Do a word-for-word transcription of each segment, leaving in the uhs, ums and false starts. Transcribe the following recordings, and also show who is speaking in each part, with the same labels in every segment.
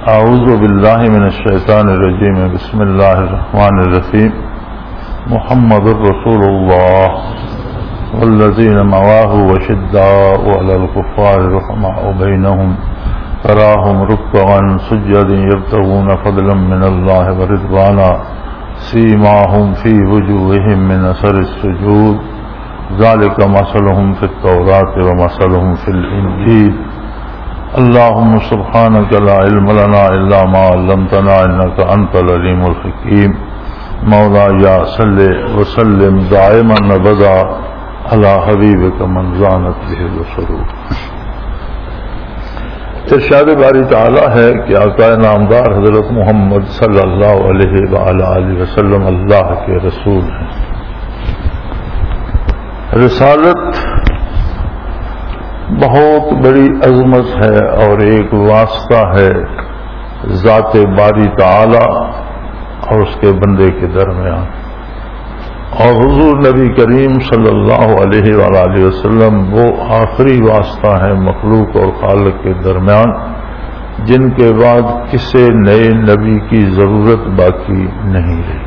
Speaker 1: اعوذ باللہ من الشیطان الرجیم بسم اللہ الرحمن الرحیم محمد رسول اللہ والذین معاہ وشداء علی الکفار رحماء بینہم تراہم رکعا سجدا یبتغون فضلا من اللہ ورضوانا سیماہم فی وجوہہم من اثر السجود ذالک مثلہم فی التوراۃ ومثلہم فی الانجیل اللهم سبحانك لا علم لنا إلا ما علمتنا إنك أنت العليم الحكيم مولاي صل وسلم دائما أبدا على حبيبك من زانت به البصر. ارشاد باری تعالی ہے کہ آقا نامدار حضرت محمد صلی اللہ علیہ وآلہ وسلم اللہ کے رسول ہیں. رسالت بہت بڑی عظمت ہے اور ایک واسطہ ہے ذات باری تعالی اور اس کے بندے کے درمیان. اور حضور نبی کریم صلی اللہ علیہ وآلہ وسلم وہ آخری واسطہ ہے مخلوق اور خالق کے درمیان جن کے بعد کسی نئے نبی کی ضرورت باقی نہیں رہی.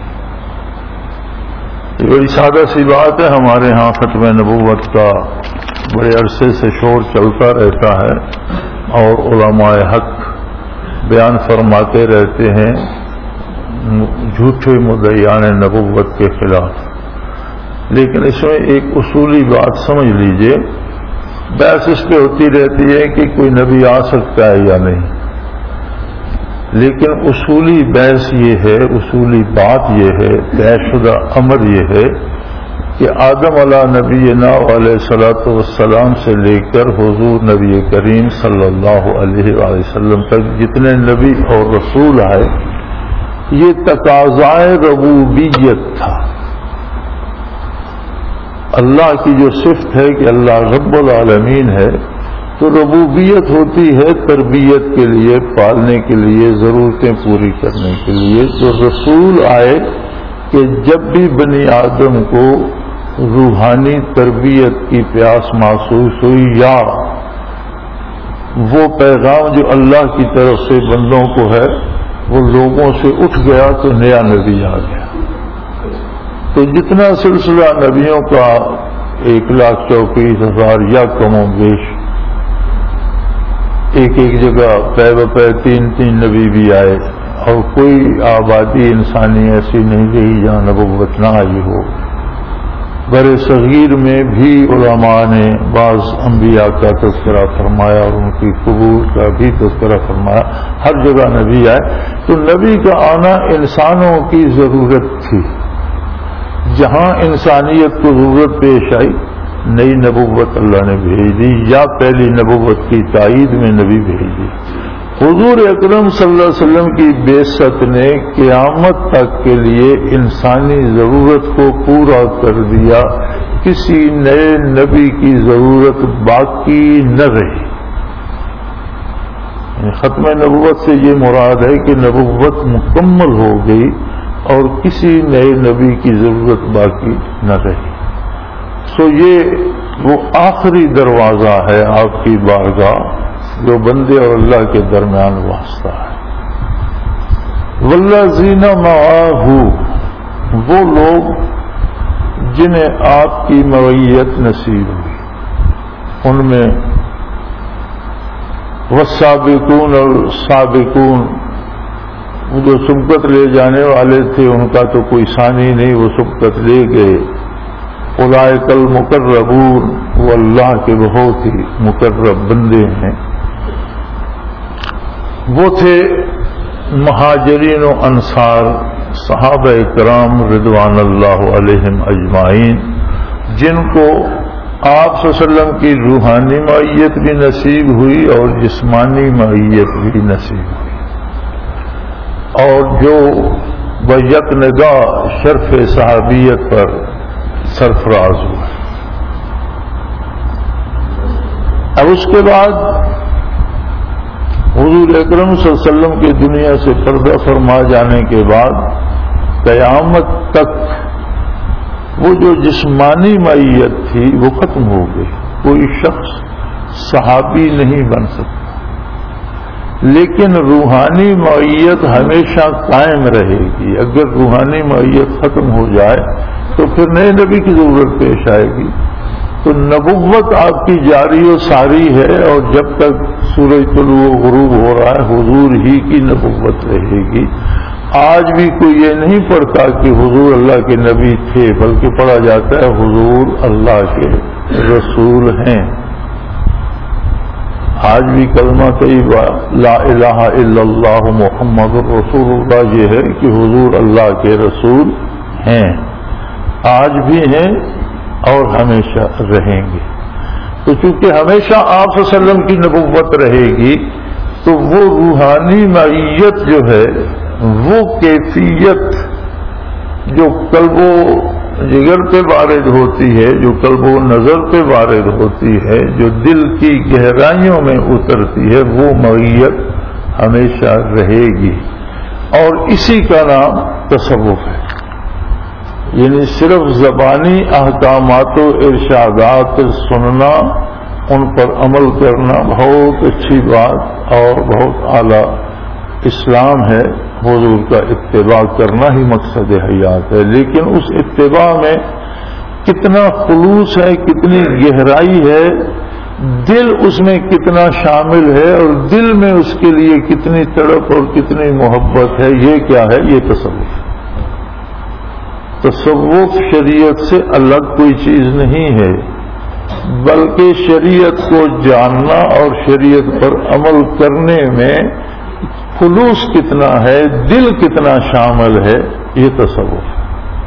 Speaker 1: یہ بڑی سادہ سی بات ہے. ہمارے ہاں ختم نبوت کا بڑے عرصے سے شور چلتا رہتا ہے اور علماء حق بیان فرماتے رہتے ہیں جھوٹے مدعیان نبوت کے خلاف. لیکن اس میں ایک اصولی بات سمجھ لیجئے. بحث اس پہ ہوتی رہتی ہے کہ کوئی نبی آ سکتا ہے یا نہیں، لیکن اصولی بحث یہ ہے، اصولی بات یہ ہے، طے شدہ امر یہ ہے کہ آدم علیہ نبینا علیہ الصلوۃ والسلام سے لے کر حضور نبی کریم صلی اللہ علیہ وآلہ وسلم تک جتنے نبی اور رسول آئے یہ تقاضائے ربوبیت تھا. اللہ کی جو صفت ہے کہ اللہ رب العالمین ہے، تو ربوبیت ہوتی ہے تربیت کے لیے، پالنے کے لیے، ضرورتیں پوری کرنے کے لیے. تو رسول آئے کہ جب بھی بنی آدم کو روحانی تربیت کی پیاس محسوس ہوئی یا وہ پیغام جو اللہ کی طرف سے بندوں کو ہے وہ لوگوں سے اٹھ گیا تو نیا نبی آ گیا. تو جتنا سلسلہ نبیوں کا ایک لاکھ چوبیس ہزار یا کم و بیش، ایک ایک جگہ پے بپے تین تین نبی بھی آئے اور کوئی آبادی انسانی ایسی نہیں رہی جہاں نبوت نہ آئی ہو. برے صغیر میں بھی علماء نے بعض انبیاء کا تذکرہ فرمایا اور ان کی قبول کا بھی تذکرہ فرمایا. ہر جگہ نبی آئے. تو نبی کا آنا انسانوں کی ضرورت تھی. جہاں انسانیت کو ضرورت پیش آئی نئی نبوت اللہ نے بھیج دی یا پہلی نبوت کی تائید میں نبی بھیج دی. حضور اکرم صلی اللہ علیہ وسلم کی بعثت نے قیامت تک کے لیے انسانی ضرورت کو پورا کر دیا. کسی نئے نبی کی ضرورت باقی نہ رہی. ختم نبوت سے یہ مراد ہے کہ نبوت مکمل ہو گئی اور کسی نئے نبی کی ضرورت باقی نہ رہی. سو یہ وہ آخری دروازہ ہے آپ کی بارگاہ جو بندے اور اللہ کے درمیان واسطہ ہے. والذین معاہ، وہ لوگ جنہیں آپ کی معیت نصیب ہوئی، ان میں والسابقون اور سابقون، وہ جو سبقت لے جانے والے تھے ان کا تو کوئی ثانی نہیں، وہ سبقت لے گئے. اولئک المقربون، وہ اللہ کے بہت ہی مقرب بندے ہیں. وہ تھے مہاجرین و انصار صحابہ کرام رضوان اللہ علیہم اجمعین، جن کو آپ صلی اللہ علیہ وسلم کی روحانی معیت بھی نصیب ہوئی اور جسمانی معیت بھی نصیب ہوئی، اور جو بیک نگاہ شرف صحابیت پر سرفراز ہوئے. اب اس کے بعد حضور اکرم صلی اللہ علیہ وسلم کی دنیا سے پردہ فرما جانے کے بعد قیامت تک وہ جو جسمانی معیت تھی وہ ختم ہو گئی. کوئی شخص صحابی نہیں بن سکتا. لیکن روحانی معیت ہمیشہ قائم رہے گی. اگر روحانی معیت ختم ہو جائے تو پھر نئے نبی کی ضرورت پیش آئے گی. تو نبوت آپ کی جاری و ساری ہے، اور جب تک سورج طلوع و غروب ہو رہا ہے حضور ہی کی نبوت رہے گی. آج بھی کوئی یہ نہیں پڑھتا کہ حضور اللہ کے نبی تھے، بلکہ پڑھا جاتا ہے حضور اللہ کے رسول ہیں. آج بھی کلمہ طیبہ لا الہ الا اللہ محمد رسول اللہ یہ ہے کہ حضور اللہ کے رسول ہیں، آج بھی ہیں اور ہمیشہ رہیں گے. تو چونکہ ہمیشہ آپ صلی اللہ علیہ وسلم کی نبوت رہے گی تو وہ روحانی معیت جو ہے، وہ کیفیت جو قلب و جگر پہ وارد ہوتی ہے، جو قلب و نظر پہ وارد ہوتی ہے، جو دل کی گہرائیوں میں اترتی ہے، وہ معیت ہمیشہ رہے گی. اور اسی کا نام تصوف ہے. یعنی صرف زبانی احکامات و ارشادات سننا، ان پر عمل کرنا بہت اچھی بات اور بہت اعلیٰ اسلام ہے. حضور کا اتباع کرنا ہی مقصد حیات ہے، لیکن اس اتباع میں کتنا خلوص ہے، کتنی گہرائی ہے، دل اس میں کتنا شامل ہے، اور دل میں اس کے لیے کتنی تڑپ اور کتنی محبت ہے، یہ کیا ہے؟ یہ تصوف. تصوف شریعت سے الگ کوئی چیز نہیں ہے، بلکہ شریعت کو جاننا اور شریعت پر عمل کرنے میں خلوص کتنا ہے، دل کتنا شامل ہے، یہ تصوف ہے.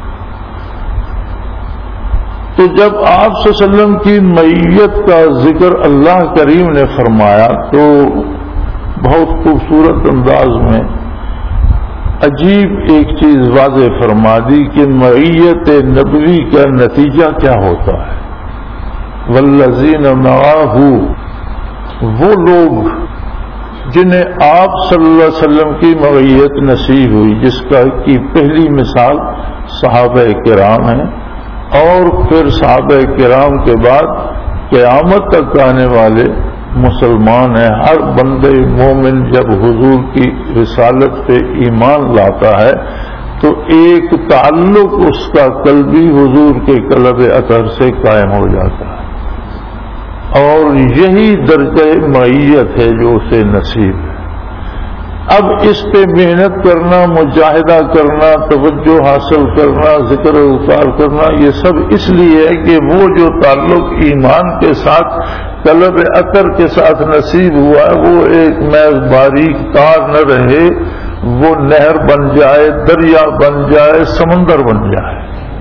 Speaker 1: تو جب آپ صلی اللہ علیہ وسلم کی معیت کا ذکر اللہ کریم نے فرمایا تو بہت خوبصورت انداز میں عجیب ایک چیز واضح فرما دی کہ معیت نبوی کا نتیجہ کیا ہوتا ہے. والذین معہ، وہ لوگ جنہیں آپ صلی اللہ علیہ وسلم کی معیت نصیب ہوئی، جس کا کی پہلی مثال صحابہ کرام ہیں، اور پھر صحابہ کرام کے بعد قیامت تک آنے والے مسلمان ہیں. ہر بندے مومن جب حضور کی رسالت پہ ایمان لاتا ہے تو ایک تعلق اس کا قلبی حضور کے قلب اطہر سے قائم ہو جاتا ہے، اور یہی درجہ معیت ہے جو اسے نصیب ہے. اب اس پہ محنت کرنا، مجاہدہ کرنا، توجہ حاصل کرنا، ذکر و اذکار کرنا، یہ سب اس لیے ہے کہ وہ جو تعلق ایمان کے ساتھ قلب اطہر کے ساتھ نصیب ہوا ہے وہ ایک محض باریک تار نہ رہے، وہ نہر بن جائے، دریا بن جائے، سمندر بن جائے.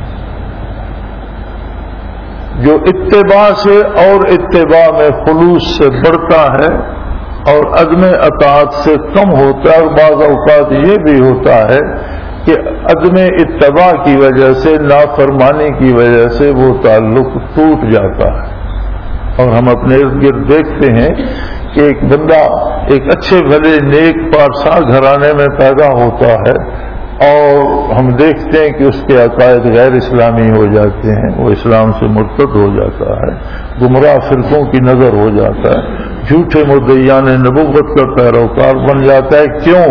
Speaker 1: جو اتباع سے اور اتباع میں خلوص سے بڑھتا ہے اور عدم اطاعت سے کم ہوتا ہے. اور بعض اوقات یہ بھی ہوتا ہے کہ عدم اتباع کی وجہ سے، نافرمانی کی وجہ سے وہ تعلق ٹوٹ جاتا ہے. اور ہم اپنے ارد گرد دیکھتے ہیں کہ ایک بندہ ایک اچھے بھلے نیک پارسا گھرانے میں پیدا ہوتا ہے، اور ہم دیکھتے ہیں کہ اس کے عقائد غیر اسلامی ہو جاتے ہیں، وہ اسلام سے مرتد ہو جاتا ہے، گمراہ فرقوں کی نظر ہو جاتا ہے، جھوٹے مدعیان نبوت کا پیروکار بن جاتا ہے. کیوں؟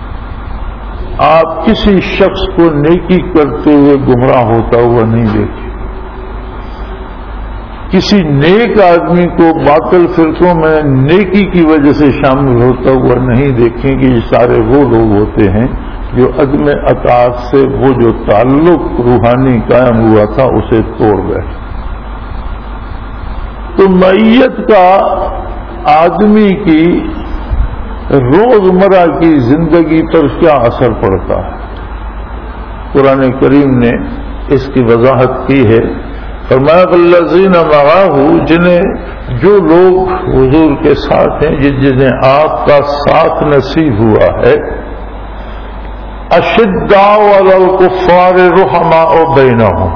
Speaker 1: آپ کسی شخص کو نیکی کرتے ہوئے گمراہ ہوتا ہوا نہیں دیکھے، کسی نیک آدمی کو باطل فرقوں میں نیکی کی وجہ سے شامل ہوتا ہوا نہیں دیکھیں کہ یہ سارے وہ لوگ ہوتے ہیں جو عدم اطاعت سے وہ جو تعلق روحانی قائم ہوا تھا اسے توڑ گئے. تو معیت کا آدمی کی روزمرہ کی زندگی پر کیا اثر پڑتا ہے؟ قرآن کریم نے اس کی وضاحت کی ہے. فرمایا والذین معہ، جنہیں جو لوگ حضور کے ساتھ ہیں، جنہیں آپ کا ساتھ نصیب ہوا ہے، اشداء علی الکفار رحماء بینہم،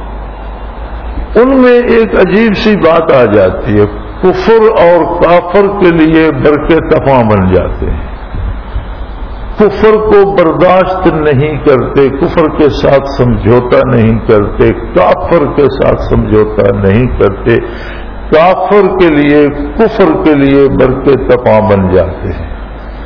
Speaker 1: ان میں ایک عجیب سی بات آ جاتی ہے، کفر اور کافر کے لیے برقع تفاں بن جاتے ہیں. کفر کو برداشت نہیں کرتے، کفر کے ساتھ سمجھوتا نہیں کرتے، کافر کے ساتھ سمجھوتا نہیں کرتے، کافر کے لیے کفر کے لیے برقع تفاں بن جاتے ہیں.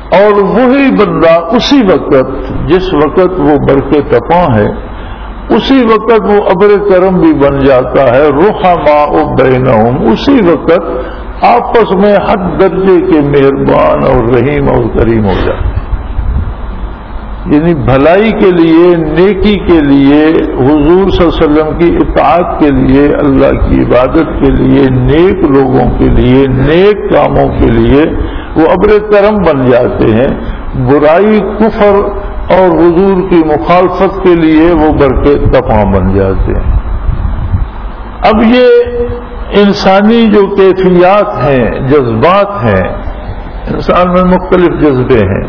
Speaker 1: اور وہی بندہ اسی وقت جس وقت وہ برق تپاں ہے اسی وقت وہ ابر کرم بھی بن جاتا ہے، رحماء بینہم، اسی وقت آپس میں حد درجے کے مہربان اور رحیم اور کریم ہو جاتے ہیں۔ یعنی بھلائی کے لیے، نیکی کے لیے، حضور صلی اللہ علیہ وسلم کی اطاعت کے لیے، اللہ کی عبادت کے لیے، نیک لوگوں کے لیے، نیک کاموں کے لیے وہ ابر کرم بن جاتے ہیں، برائی، کفر اور حضور کی مخالفت کے لیے وہ برق تپاں بن جاتے ہیں۔ اب یہ انسانی جو کیفیات ہیں، جذبات ہیں، انسان میں مختلف جذبے ہیں،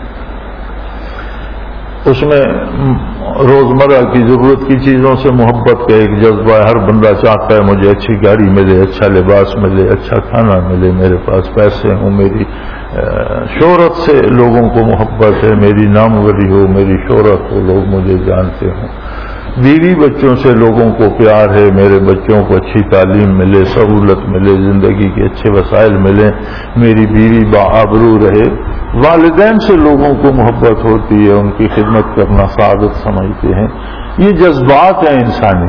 Speaker 1: اس میں روزمرہ کی ضرورت کی چیزوں سے محبت کا ایک جذبہ ہے، ہر بندہ چاہتا ہے مجھے اچھی گاڑی ملے، اچھا لباس ملے، اچھا کھانا ملے، میرے پاس پیسے ہوں، میری شہرت سے لوگوں کو محبت ہے، میری ناموری ہو، میری شہرت ہو، لوگ مجھے جانتے ہوں، بیوی بچوں سے لوگوں کو پیار ہے، میرے بچوں کو اچھی تعلیم ملے، سہولت ملے، زندگی کے اچھے وسائل ملیں، میری بیوی باآبرو رہے، والدین سے لوگوں کو محبت ہوتی ہے، ان کی خدمت کرنا سعادت سمجھتے ہیں۔ یہ جذبات ہیں انسانی۔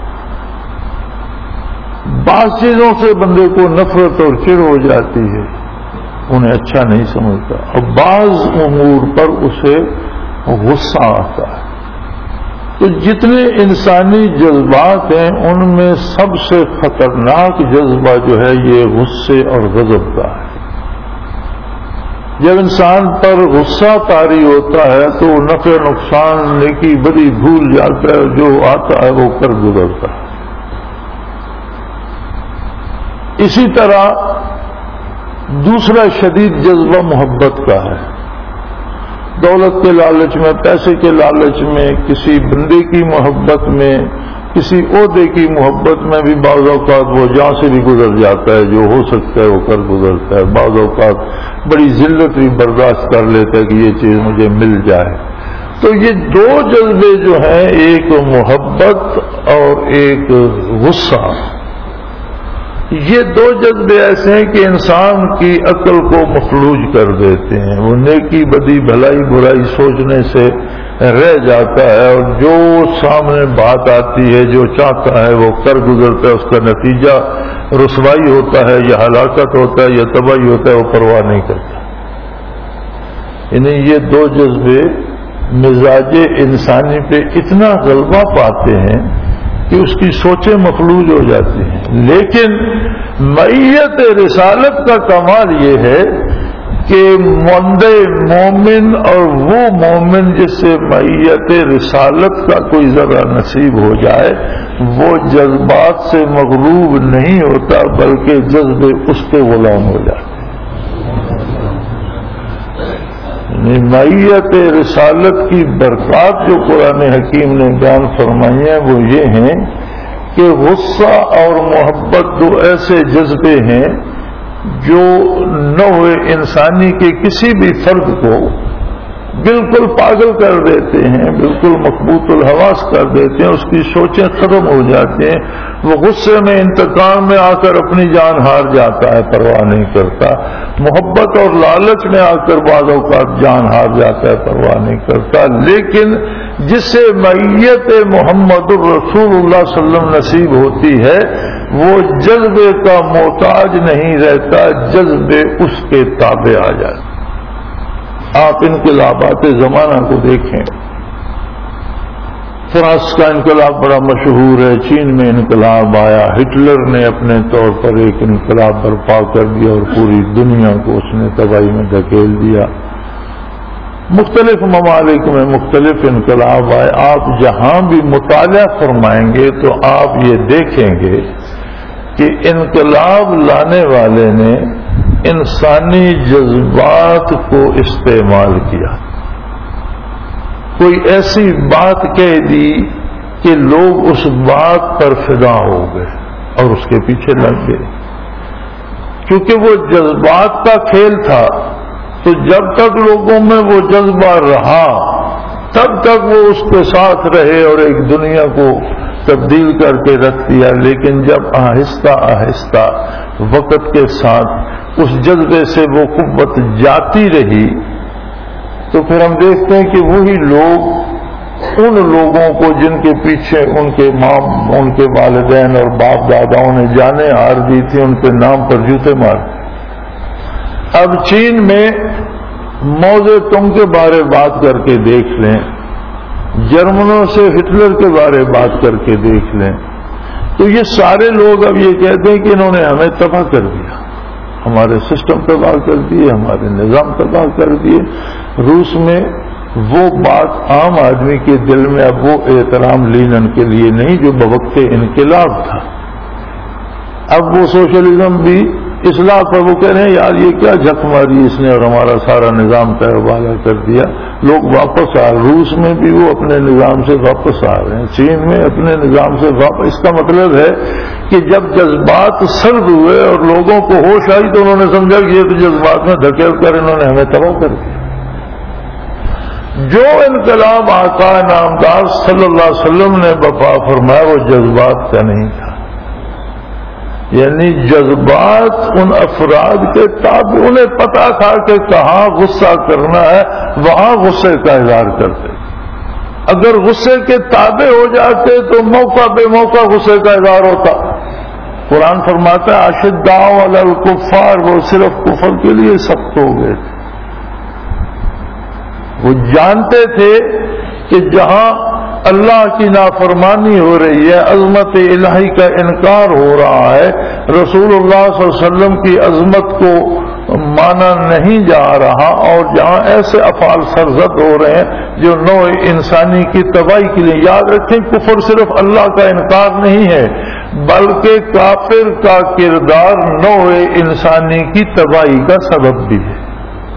Speaker 1: بعض چیزوں سے بندے کو نفرت اور چڑ ہو جاتی ہے، انہیں اچھا نہیں سمجھتا، اور بعض امور پر اسے غصہ آتا ہے۔ تو جتنے انسانی جذبات ہیں ان میں سب سے خطرناک جذبہ جو ہے یہ غصے اور غضب کا ہے۔ جب انسان پر غصہ طاری ہوتا ہے تو وہ نفع نقصان نیکی بدی بھول جاتا ہے، جو آتا ہے وہ کر گزرتا ہے۔ اسی طرح دوسرا شدید جذبہ محبت کا ہے۔ دولت کے لالچ میں، پیسے کے لالچ میں، کسی بندے کی محبت میں، کسی عہدے کی محبت میں بھی بعض اوقات وہ جہاں سے بھی گزر جاتا ہے، جو ہو سکتا ہے وہ کر گزرتا ہے۔ بعض اوقات بڑی ذلت بھی برداشت کر لیتا ہے کہ یہ چیز مجھے مل جائے۔ تو یہ دو جذبے جو ہیں، ایک محبت اور ایک غصہ، یہ دو جذبے ایسے ہیں کہ انسان کی عقل کو مفلوج کر دیتے ہیں، وہ نیکی بدی بھلائی برائی سوچنے سے رہ جاتا ہے، اور جو سامنے بات آتی ہے، جو چاہتا ہے وہ کر گزرتا ہے، اس کا نتیجہ رسوائی ہوتا ہے یا ہلاکت ہوتا ہے یا تباہی ہوتا ہے، وہ پرواہ نہیں کرتا۔ یعنی یہ دو جذبے مزاج انسانی پہ اتنا غلبہ پاتے ہیں کہ اس کی سوچیں مفلوج ہو جاتی ہیں۔ لیکن معیت رسالت کا کمال یہ ہے کہ مندے مومن اور وہ مومن جس سے معیت رسالت کا کوئی ذرا نصیب ہو جائے، وہ جذبات سے مغلوب نہیں ہوتا بلکہ جذبے اس کے غلام ہو جاتے۔ معیت رسالت کی برکات جو قرآن حکیم نے بیان فرمائی ہیں وہ یہ ہیں کہ غصہ اور محبت دو ایسے جذبے ہیں جو نوع انسانی کے کسی بھی فرد کو بالکل پاگل کر دیتے ہیں، بالکل مقبوط الحواس کر دیتے ہیں، اس کی سوچیں ختم ہو جاتی ہیں، وہ غصے میں انتقام میں آ کر اپنی جان ہار جاتا ہے، پرواہ نہیں کرتا، محبت اور لالچ میں آ کر بعض اوقات جان ہار جاتا ہے، پرواہ نہیں کرتا۔ لیکن جس سے معیت محمد الرسول اللہ صلی اللہ علیہ وسلم نصیب ہوتی ہے وہ جذبے کا محتاج نہیں رہتا، جذبے اس کے تابع آ جاتے۔ آپ انقلابات زمانہ کو دیکھیں، فرانس کا انقلاب بڑا مشہور ہے، چین میں انقلاب آیا، ہٹلر نے اپنے طور پر ایک انقلاب برپا کر دیا اور پوری دنیا کو اس نے تباہی میں دھکیل دیا۔ مختلف ممالک میں مختلف انقلاب آئے، آپ جہاں بھی مطالعہ فرمائیں گے تو آپ یہ دیکھیں گے کہ انقلاب لانے والے نے انسانی جذبات کو استعمال کیا، کوئی ایسی بات کہہ دی کہ لوگ اس بات پر فدا ہو گئے اور اس کے پیچھے لگ گئے، کیونکہ وہ جذبات کا کھیل تھا۔ تو جب تک لوگوں میں وہ جذبہ رہا تب تک وہ اس کے ساتھ رہے اور ایک دنیا کو تبدیل کر کے رکھ دیا۔ لیکن جب آہستہ آہستہ وقت کے ساتھ اس جذبے سے وہ قوت جاتی رہی تو پھر ہم دیکھتے ہیں کہ وہی لوگ ان لوگوں کو جن کے پیچھے ان کے ماں ان کے والدین اور باپ داداؤں نے جانیں ہار دی تھی، ان کے نام پر جوتے مار۔ اب چین میں موزے تنگ کے بارے بات کر کے دیکھ لیں، جرمنوں سے ہٹلر کے بارے بات کر کے دیکھ لیں، تو یہ سارے لوگ اب یہ کہتے ہیں کہ انہوں نے ہمیں تباہ کر دیا، ہمارے سسٹم تباہ کر دیے، ہمارے نظام تباہ کر دیے۔ روس میں وہ بات عام آدمی کے دل میں اب وہ احترام لینن کے لیے نہیں جو بوقت انقلاب تھا۔ اب وہ سوشلزم بھی اصلاح پر وہ کہہ رہے ہیں یار یہ کیا جھک ماری اس نے اور ہمارا سارا نظام تہوالا کر دیا۔ لوگ واپس آ روس میں بھی وہ اپنے نظام سے واپس آ رہے ہیں، چین میں اپنے نظام سے واپس۔ اس کا مطلب ہے کہ جب جذبات سرد ہوئے اور لوگوں کو ہوش آئی تو انہوں نے سمجھا کہ یہ تو جذبات میں دھکیل کر انہوں نے ہمیں تباہ کر دیا۔ جو انقلاب آقا نامدار صلی اللہ علیہ وسلم نے برپا فرمایا وہ جذبات کا نہیں تھا، یعنی جذبات ان افراد کے تابع، انہیں پتا تھا کہ کہاں غصہ کرنا ہے وہاں غصے کا اظہار کرتے، اگر غصے کے تابع ہو جاتے تو موقع بے موقع غصے کا اظہار ہوتا۔ قرآن فرماتا ہے اشداء علی الکفار، وہ صرف کفر کے لیے سخت ہو گئے تھے۔ وہ جانتے تھے کہ جہاں اللہ کی نافرمانی ہو رہی ہے، عظمت الہی کا انکار ہو رہا ہے، رسول اللہ صلی اللہ علیہ وسلم کی عظمت کو مانا نہیں جا رہا، اور جہاں ایسے افعال سرزد ہو رہے ہیں جو نوع انسانی کی تباہی کے لیے، یاد رکھیں کفر صرف اللہ کا انکار نہیں ہے بلکہ کافر کا کردار نوع انسانی کی تباہی کا سبب بھی ہے۔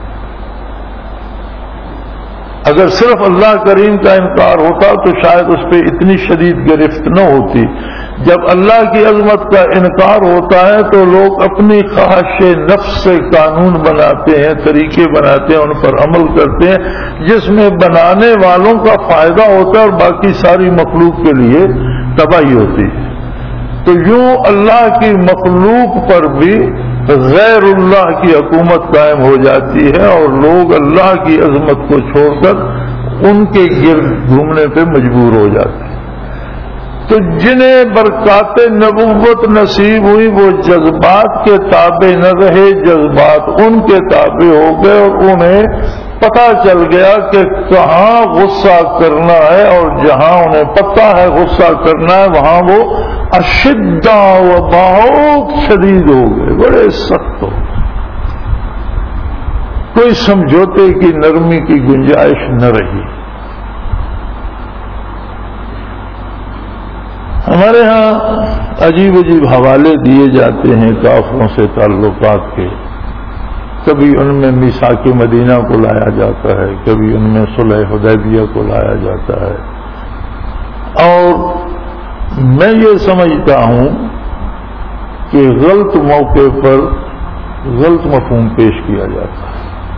Speaker 1: اگر صرف اللہ کریم کا انکار ہوتا تو شاید اس پہ اتنی شدید گرفت نہ ہوتی۔ جب اللہ کی عظمت کا انکار ہوتا ہے تو لوگ اپنی خواہش نفس سے قانون بناتے ہیں، طریقے بناتے ہیں، ان پر عمل کرتے ہیں جس میں بنانے والوں کا فائدہ ہوتا ہے اور باقی ساری مخلوق کے لیے تباہی ہوتی ہے۔ تو یوں اللہ کی مخلوق پر بھی غیر اللہ کی حکومت قائم ہو جاتی ہے اور لوگ اللہ کی عظمت کو چھوڑ کر ان کے گرد گھومنے پہ مجبور ہو جاتے ہیں۔ تو جنہیں برکات نبوت نصیب ہوئی وہ جذبات کے تابع نہ رہے، جذبات ان کے تابع ہو گئے اور انہیں پتہ چل گیا کہ کہاں غصہ کرنا ہے، اور جہاں انہیں پتہ ہے غصہ کرنا ہے وہاں وہ اشدہ و بہت شدید ہو گئے، بڑے سخت ہو گئے، کوئی سمجھوتے کی نرمی کی گنجائش نہ رہی۔ ہمارے ہاں عجیب عجیب حوالے دیے جاتے ہیں کافروں سے تعلقات کے، کبھی ان میں میثاق مدینہ کو لایا جاتا ہے، کبھی ان میں صلح حدیبیہ کو لایا جاتا ہے، اور میں یہ سمجھتا ہوں کہ غلط موقع پر غلط مفہوم پیش کیا جاتا ہے۔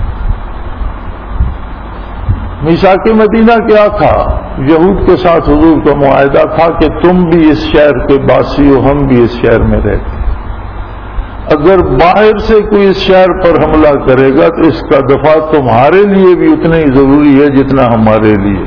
Speaker 1: میثاق مدینہ کیا تھا؟ یہود کے ساتھ حضور کا معاہدہ تھا کہ تم بھی اس شہر کے باسی ہو، ہم بھی اس شہر میں رہتے، اگر باہر سے کوئی اس شہر پر حملہ کرے گا تو اس کا دفاع تمہارے لیے بھی اتنا ہی ضروری ہے جتنا ہمارے لیے۔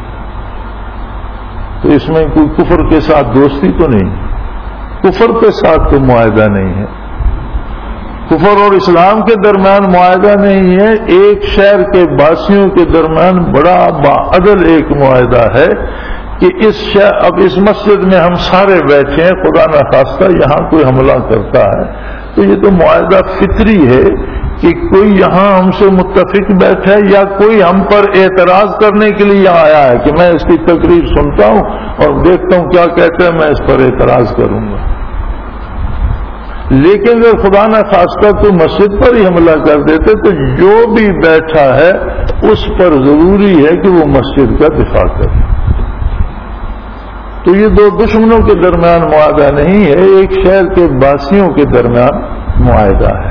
Speaker 1: تو اس میں کوئی کفر کے ساتھ دوستی تو نہیں، کفر کے ساتھ تو معاہدہ نہیں ہے، کفر اور اسلام کے درمیان معاہدہ نہیں ہے، ایک شہر کے باسیوں کے درمیان بڑا باعدل ایک معاہدہ ہے کہ اس شہر اب اس مسجد میں ہم سارے بیٹھے ہیں، خدا نخواستہ یہاں کوئی حملہ کرتا ہے تو یہ تو معاہدہ فطری ہے کہ کوئی یہاں ہم سے متفق بیٹھا ہے یا کوئی ہم پر اعتراض کرنے کے لیے یہاں آیا ہے کہ میں اس کی تقریر سنتا ہوں اور دیکھتا ہوں کیا کہتے ہیں، میں اس پر اعتراض کروں گا۔ لیکن اگر خدا نخواستہ تو مسجد پر ہی حملہ کر دیتے تو جو بھی بیٹھا ہے اس پر ضروری ہے کہ وہ مسجد کا دفاع کرے۔ تو یہ دو دشمنوں کے درمیان معاہدہ نہیں ہے، ایک شہر کے باسیوں کے درمیان معاہدہ ہے۔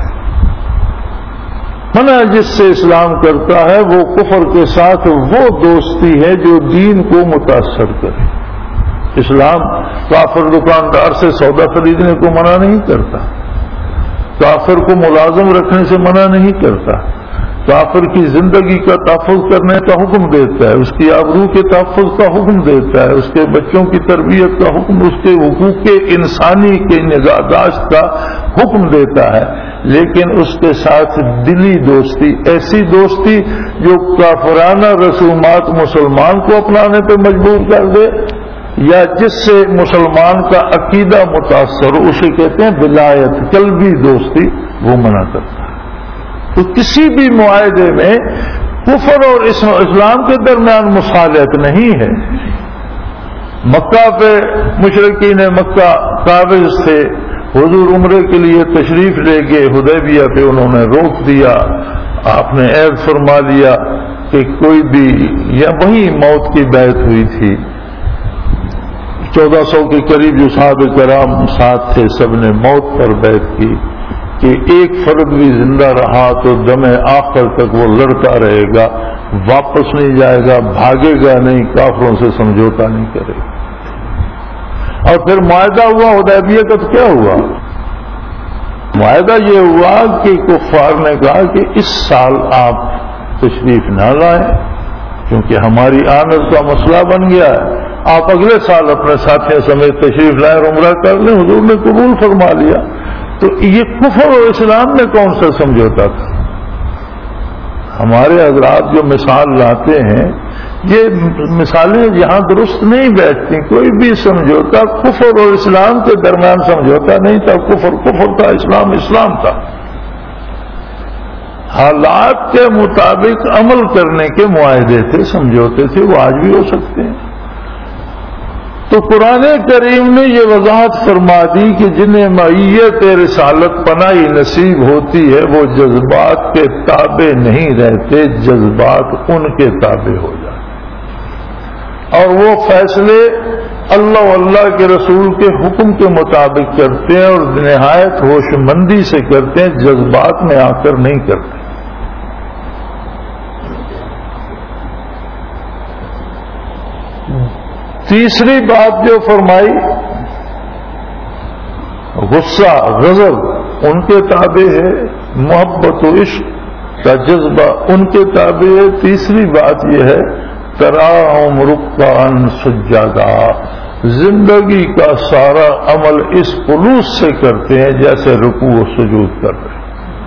Speaker 1: منع جس سے اسلام کرتا ہے وہ کفر کے ساتھ وہ دوستی ہے جو دین کو متاثر کرے۔ اسلام کافر دکاندار سے سودا خریدنے کو منع نہیں کرتا، کافر کو ملازم رکھنے سے منع نہیں کرتا، کافر کی زندگی کا تحفظ کرنے کا حکم دیتا ہے، اس کی آبرو کے تحفظ کا حکم دیتا ہے، اس کے بچوں کی تربیت کا حکم، اس کے حقوق انسانی کی نگہداشت کا حکم دیتا ہے، لیکن اس کے ساتھ دلی دوستی، ایسی دوستی جو کافرانہ رسومات مسلمان کو اپنانے پہ مجبور کر دے یا جس سے مسلمان کا عقیدہ متاثر ہو، اسے کہتے ہیں ولایت، قلبی دوستی، وہ منع کرتا ہے۔ تو کسی بھی معاہدے میں کفر اور اسلام کے درمیان مصالحت نہیں ہے۔ مکہ پہ مشرکین مکہ قابض تھے، حضور عمرے کے لیے تشریف لے گئے، حدیبیہ پہ انہوں نے روک دیا، آپ نے عہد فرما لیا کہ کوئی بھی، یا وہی موت کی بیعت ہوئی تھی، چودہ سو کے قریب جو صحابہ کرام ساتھ تھے سب نے موت پر بیعت کی کہ ایک فرد بھی زندہ رہا تو دم آخر تک وہ لڑتا رہے گا، واپس نہیں جائے گا، بھاگے گا نہیں، کافروں سے سمجھوتا نہیں کرے گا۔ اور پھر معاہدہ ہوا حدیبیہ کا، تو کیا ہوا؟ معاہدہ یہ ہوا کہ کفار نے کہا کہ اس سال آپ تشریف نہ لائیں کیونکہ ہماری آمد کا مسئلہ بن گیا ہے، آپ اگلے سال اپنے ساتھیوں سمیت تشریف لائیں اور عمرہ کر لیں۔ حضور نے قبول فرما لیا۔ تو یہ کفر اور اسلام میں کون سا سمجھوتا تھا؟ ہمارے حضرات جو مثال لاتے ہیں، یہ مثالیں یہاں درست نہیں بیٹھتی۔ کوئی بھی سمجھوتا کفر اور اسلام کے درمیان سمجھوتا نہیں تھا، کفر کفر تھا، اسلام اسلام تھا۔ حالات کے مطابق عمل کرنے کے معاہدے تھے، سمجھوتے تھے، وہ آج بھی ہو سکتے ہیں۔ تو قرآن کریم نے یہ وضاحت فرما دی کہ جنہیں معیت رسالت پناہی نصیب ہوتی ہے وہ جذبات کے تابع نہیں رہتے، جذبات ان کے تابع ہو جاتے اور وہ فیصلے اللہ اللہ کے رسول کے حکم کے مطابق کرتے ہیں اور نہایت ہوش مندی سے کرتے ہیں، جذبات میں آ کر نہیں کرتے۔ تیسری بات جو فرمائی، غصہ غضب ان کے تابع ہے، محبت و عشق کا جذبہ ان کے تابع ہے۔ تیسری بات یہ ہے تراہم رکعا سجدا، زندگی کا سارا عمل اس خلوص سے کرتے ہیں جیسے رکوع و سجود کر رہے ہیں۔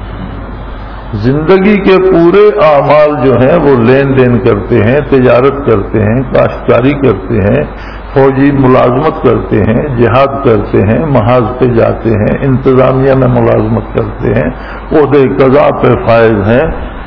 Speaker 1: زندگی کے پورے اعمال جو ہیں وہ لین دین کرتے ہیں، تجارت کرتے ہیں، کاشتکاری کرتے ہیں، فوجی ملازمت کرتے ہیں، جہاد کرتے ہیں، محاذ پہ جاتے ہیں، انتظامیہ میں ملازمت کرتے ہیں، عہدے قضا پہ فائز ہیں،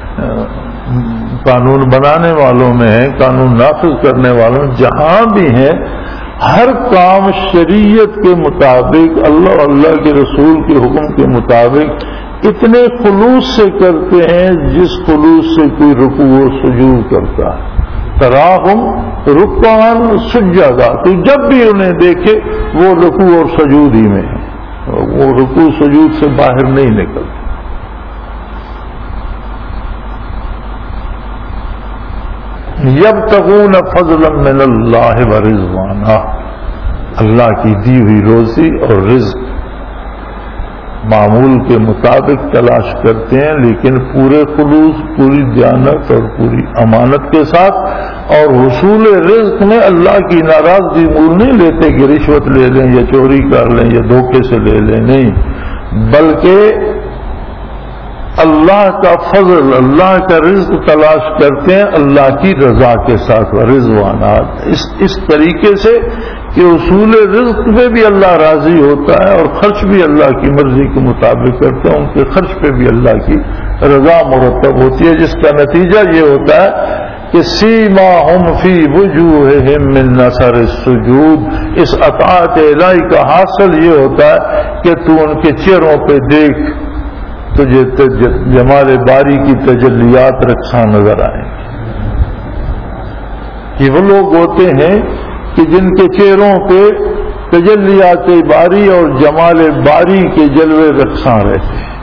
Speaker 1: قانون بنانے والوں میں ہیں، قانون نافذ کرنے والوں میں، جہاں بھی ہیں، ہر کام شریعت کے مطابق، اللہ اللہ کے رسول کے حکم کے مطابق اتنے خلوص سے کرتے ہیں جس خلوص سے کوئی رکوع و سجود کرتا ہے۔ تراہم رکعا سجدا، تو جب بھی انہیں دیکھے وہ رکوع اور سجود ہی میں ہے، وہ رکوع سجود سے باہر نہیں نکلتے۔ یبتغون فضلا من اللہ ورضوانا، اللہ کی دی ہوئی روزی اور رزق معمول کے مطابق تلاش کرتے ہیں، لیکن پورے خلوص، پوری دیانت اور پوری امانت کے ساتھ، اور حصول رزق میں اللہ کی ناراضگی مول نہیں لیتے کہ رشوت لے لیں یا چوری کر لیں یا دھوکے سے لے لیں، نہیں، بلکہ اللہ کا فضل، اللہ کا رزق تلاش کرتے ہیں اللہ کی رضا کے ساتھ، رضوانات، اس اس طریقے سے کہ اصول رزق پہ بھی اللہ راضی ہوتا ہے اور خرچ بھی اللہ کی مرضی کے مطابق کرتے ہیں، ان کے خرچ پہ بھی اللہ کی رضا مرتب ہوتی ہے، جس کا نتیجہ یہ ہوتا ہے کہ سیماہم فی وجوہہم من اثر السجود، اس اطاعت الہی کا حاصل یہ ہوتا ہے کہ تو ان کے چہروں پہ دیکھ، تجھے جمال باری کی تجلیات رکھا نظر آئیں گی۔ یہ وہ لوگ ہوتے ہیں کہ جن کے چہروں پہ تجلیات باری اور جمال باری کے جلوے رکھا رہتے ہیں۔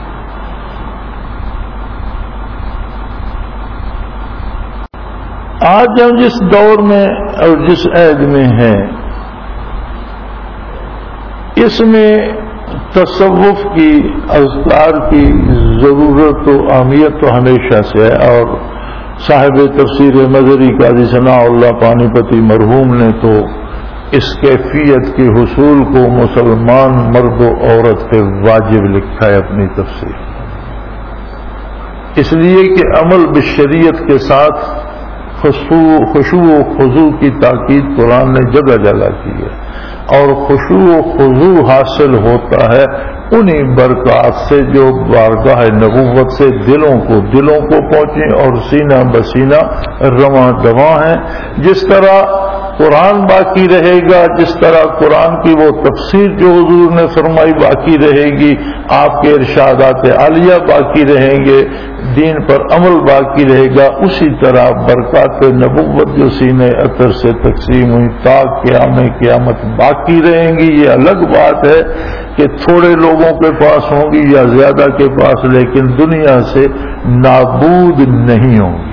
Speaker 1: آج ہم جس دور میں اور جس عہد میں ہیں، اس میں تصوف کی، اذکار کی ضرورت و اہمیت تو ہمیشہ سے ہے، اور صاحب تفسیر مظہری قاضی ثناء اللہ پانی پتی مرحوم نے تو اس کیفیت کے حصول کو مسلمان مرد و عورت پہ واجب لکھا ہے اپنی تفسیر، اس لیے کہ عمل بالشریعت کے ساتھ خشوع و خضوع کی تاکید قرآن نے جگہ جگہ کی ہے، اور خشوع و خضوع حاصل ہوتا ہے انہی برکات سے جو بارگاہ نبوت سے دلوں کو دلوں کو پہنچیں اور سینہ بسینہ رواں دواں ہیں۔ جس طرح قرآن باقی رہے گا، جس طرح قرآن کی وہ تفسیر جو حضور نے فرمائی باقی رہے گی، آپ کے ارشادات عالیہ باقی رہیں گے، دین پر عمل باقی رہے گا، اسی طرح برکات نبوت جو سینے اثر سے تقسیم ہوئی تا قیام قیامت باقی رہیں گی۔ یہ الگ بات ہے کہ تھوڑے لوگوں کے پاس ہوں گی یا زیادہ کے پاس، لیکن دنیا سے نابود نہیں ہوں گی،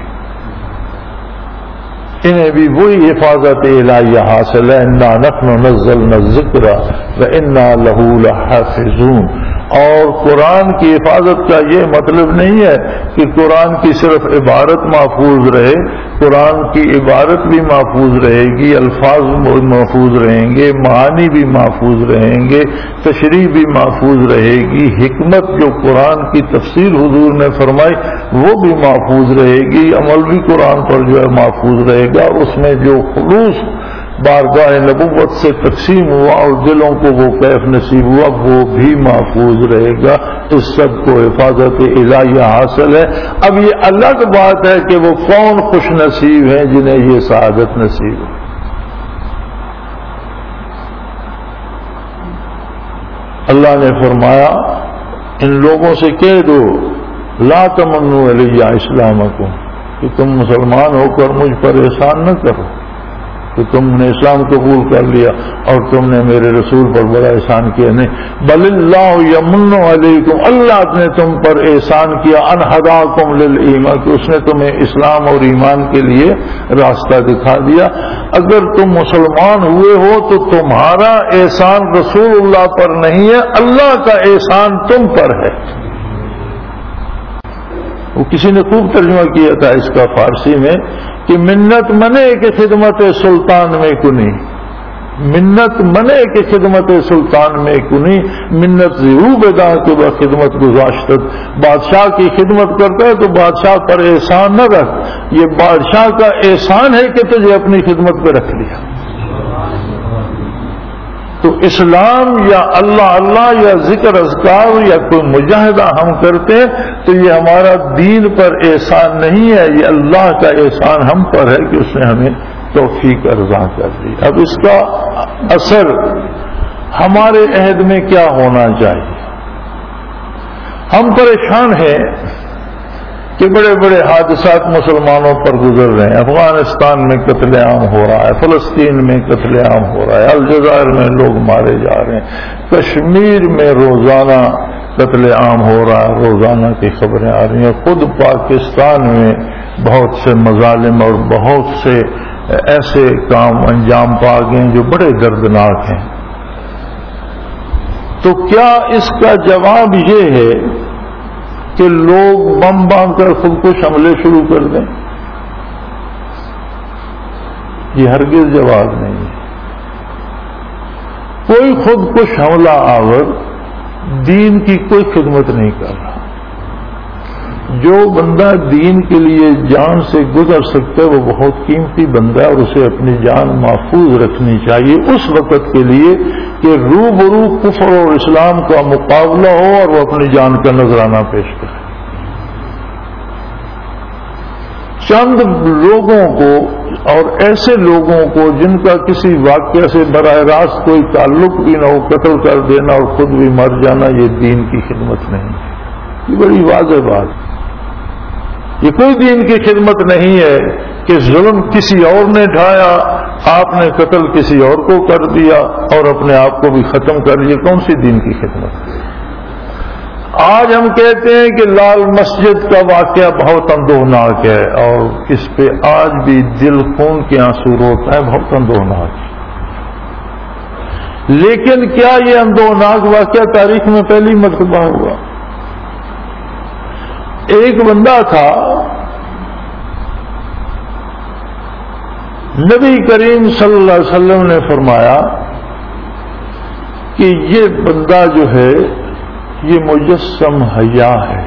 Speaker 1: انہیں بھی وہی حفاظت الہیہ حاصل ہے۔ انا نحن نزلنا الذکر وانا لہ لحافظون۔ اور قرآن کی حفاظت کا یہ مطلب نہیں ہے کہ قرآن کی صرف عبارت محفوظ رہے، قرآن کی عبارت بھی محفوظ رہے گی، الفاظ محفوظ رہیں گے، معانی بھی محفوظ رہیں گے، تشریح بھی محفوظ رہے گی، حکمت جو قرآن کی تفسیر حضور نے فرمائی وہ بھی محفوظ رہے گی، عمل بھی قرآن پر جو ہے محفوظ رہے گا، اس میں جو خلوص بارگاہ نبوت سے تقسیم ہوا اور دلوں کو وہ کیف نصیب ہوا وہ بھی محفوظ رہے گا۔ اس سب کو حفاظت الہیہ حاصل ہے۔ اب یہ الگ بات ہے کہ وہ کون خوش نصیب ہیں جنہیں یہ سعادت نصیب ہے۔ اللہ نے فرمایا ان لوگوں سے کہہ دو لا تمنوا علی اسلامکم، کہ تم مسلمان ہو کر مجھ پر احسان نہ کرو کہ تم نے اسلام قبول کر لیا اور تم نے میرے رسول پر بڑا احسان کیا، نہیں، بل اللہ یمن علیکم، اللہ نے تم پر احسان کیا، ان ہداکم للایمان، کہ اس نے تمہیں اسلام اور ایمان کے لیے راستہ دکھا دیا۔ اگر تم مسلمان ہوئے ہو تو تمہارا احسان رسول اللہ پر نہیں ہے، اللہ کا احسان تم پر ہے۔ وہ کسی نے خوب ترجمہ کیا تھا اس کا فارسی میں کہ منت منے کے خدمت سلطان میں کنی، منت منے کے خدمت سلطان میں کنی، منت ضرور بیدا کے بعد خدمت گزاشتت، بادشاہ کی خدمت کرتا ہے تو بادشاہ پر احسان نہ رکھ، یہ بادشاہ کا احسان ہے کہ تجھے اپنی خدمت پہ رکھ لیا۔ تو اسلام یا اللہ اللہ یا ذکر اذکار یا کوئی مجاہدہ ہم کرتے ہیں تو یہ ہمارا دین پر احسان نہیں ہے، یہ اللہ کا احسان ہم پر ہے کہ اس نے ہمیں توفیق عطا کر دی۔ اب اس کا اثر ہمارے عہد میں کیا ہونا چاہیے؟ ہم پریشان ہیں کہ بڑے بڑے حادثات مسلمانوں پر گزر رہے ہیں، افغانستان میں قتل عام ہو رہا ہے، فلسطین میں قتل عام ہو رہا ہے، الجزائر میں لوگ مارے جا رہے ہیں، کشمیر میں روزانہ قتل عام ہو رہا ہے، روزانہ کی خبریں آ رہی ہیں، خود پاکستان میں بہت سے مظالم اور بہت سے ایسے کام انجام پا گئے جو بڑے دردناک ہیں۔ تو کیا اس کا جواب یہ ہے کہ لوگ بم باندھ کر خودکش حملے شروع کر دیں؟ یہ ہرگز جواب نہیں ہے۔ کوئی خودکش حملہ آور دین کی کوئی خدمت نہیں کر رہا۔ جو بندہ دین کے لیے جان سے گزر سکتا ہے وہ بہت قیمتی بندہ ہے اور اسے اپنی جان محفوظ رکھنی چاہیے اس وقت کے لیے کہ روبرو کفر اور اسلام کا مقابلہ ہو اور وہ اپنی جان کا نذرانہ پیش کرے۔ چند لوگوں کو اور ایسے لوگوں کو جن کا کسی واقعہ سے براہ راست کوئی تعلق بھی نہ ہو قتل کر دینا اور خود بھی مر جانا یہ دین کی خدمت نہیں ہے۔ یہ بڑی واضح بات ہے۔ یہ کوئی دین کی خدمت نہیں ہے کہ ظلم کسی اور نے ڈھایا، آپ نے قتل کسی اور کو کر دیا اور اپنے آپ کو بھی ختم کر لیا۔ کون سی دین کی خدمت؟ آج ہم کہتے ہیں کہ لال مسجد کا واقعہ بہت اندوہناک ہے اور اس پہ آج بھی دل خون کے آنسو روتا ہے، بہت اندوہناک ہے۔ لیکن کیا یہ اندوہناک واقعہ تاریخ میں پہلی مرتبہ ہوا؟ ایک بندہ تھا، نبی کریم صلی اللہ علیہ وسلم نے فرمایا کہ یہ بندہ جو ہے یہ مجسم حیا ہے،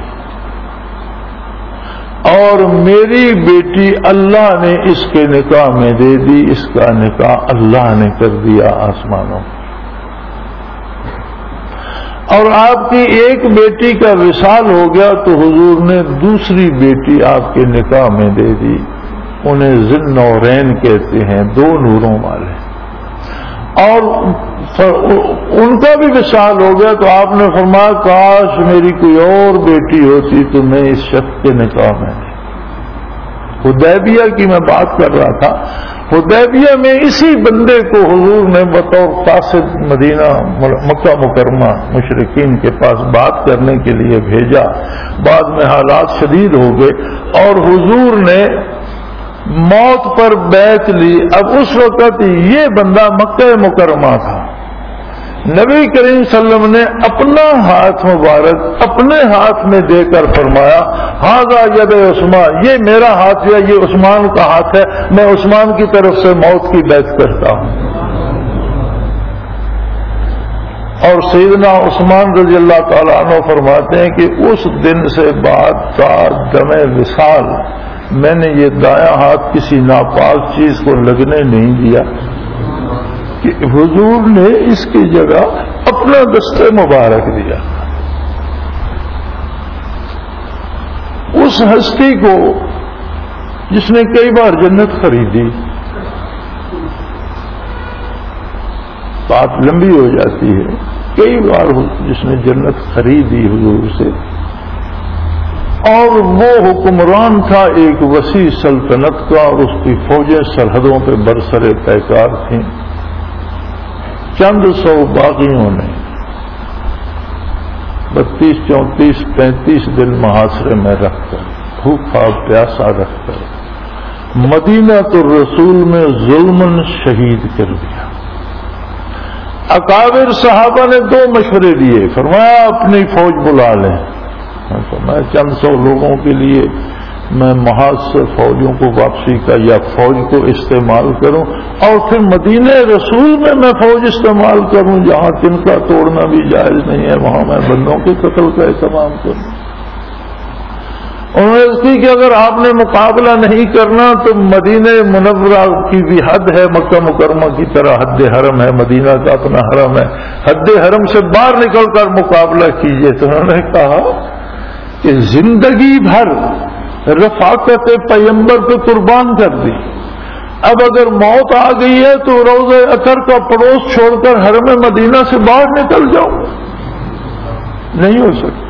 Speaker 1: اور میری بیٹی اللہ نے اس کے نکاح میں دے دی، اس کا نکاح اللہ نے کر دیا آسمانوں میں، اور آپ کی ایک بیٹی کا وصال ہو گیا تو حضور نے دوسری بیٹی آپ کے نکاح میں دے دی، انہیں ذی نورین کہتے ہیں، دو نوروں والے، اور ان کا بھی وصال ہو گیا تو آپ نے فرمایا کاش میری کوئی اور بیٹی ہوتی تو میں اس شخص کے نکاح میں نہیں۔ حدیبیہ کی میں بات کر رہا تھا، حدیبیہ میں اسی بندے کو حضور نے بطور قاصد مدینہ مکہ مکرمہ مشرکین کے پاس بات کرنے کے لیے بھیجا، بعد میں حالات شدید ہو گئے اور حضور نے موت پر بیعت لی۔ اب اس وقت یہ بندہ مکہ مکرمہ تھا، نبی کریم صلی اللہ علیہ وسلم نے اپنا ہاتھ مبارک اپنے ہاتھ میں دے کر فرمایا ھذا ید عثمان، یہ میرا ہاتھ ہے، یہ عثمان کا ہاتھ ہے، میں عثمان کی طرف سے موت کی بیعت کرتا ہوں۔ اور سیدنا عثمان رضی اللہ تعالیٰ عنہ فرماتے ہیں کہ اس دن سے بعد تا دم وصال میں نے یہ دایاں ہاتھ کسی ناپاک چیز کو لگنے نہیں دیا، کہ حضور نے اس کی جگہ اپنا دست مبارک دیا۔ اس ہستی کو جس نے کئی بار جنت خریدی، بات لمبی ہو جاتی ہے، کئی بار جس نے جنت خریدی حضور سے، اور وہ حکمران تھا ایک وسیع سلطنت کا، اور اس کی فوجیں سرحدوں پہ برسر پیکار تھیں، چند سو باغیوں نے بتیس چونتیس پینتیس دن محاصرے میں رکھ کر، بھوکا پیاسا رکھ کر مدینہ الرسول میں ظلمن شہید کر دیا۔ اکابر صحابہ نے دو مشورے دیے، فرمایا اپنی فوج بلا لیں، میں چند سو لوگوں کے لیے میں محاذ سے فوجوں کو واپسی کا یا فوج کو استعمال کروں، اور پھر مدینہ رسول میں میں فوج استعمال کروں جہاں تنکا توڑنا بھی جائز نہیں ہے، وہاں میں بندوں کے قتل کا اہتمام کروں۔ انہوں نے اس کی کہ اگر آپ نے مقابلہ نہیں کرنا تو مدینہ منورہ کی بھی حد ہے، مکہ مکرمہ کی طرح حد حرم ہے، مدینہ کا اپنا حرم ہے، حد حرم سے باہر نکل کر مقابلہ کیجئے۔ تو انہوں نے کہا کہ زندگی بھر رفاقت پیمبر کو قربان کر دی، اب اگر موت آ گئی ہے تو روضہ اطہر کا پڑوس چھوڑ کر حرم مدینہ سے باہر نکل جاؤں، نہیں ہو سکتا۔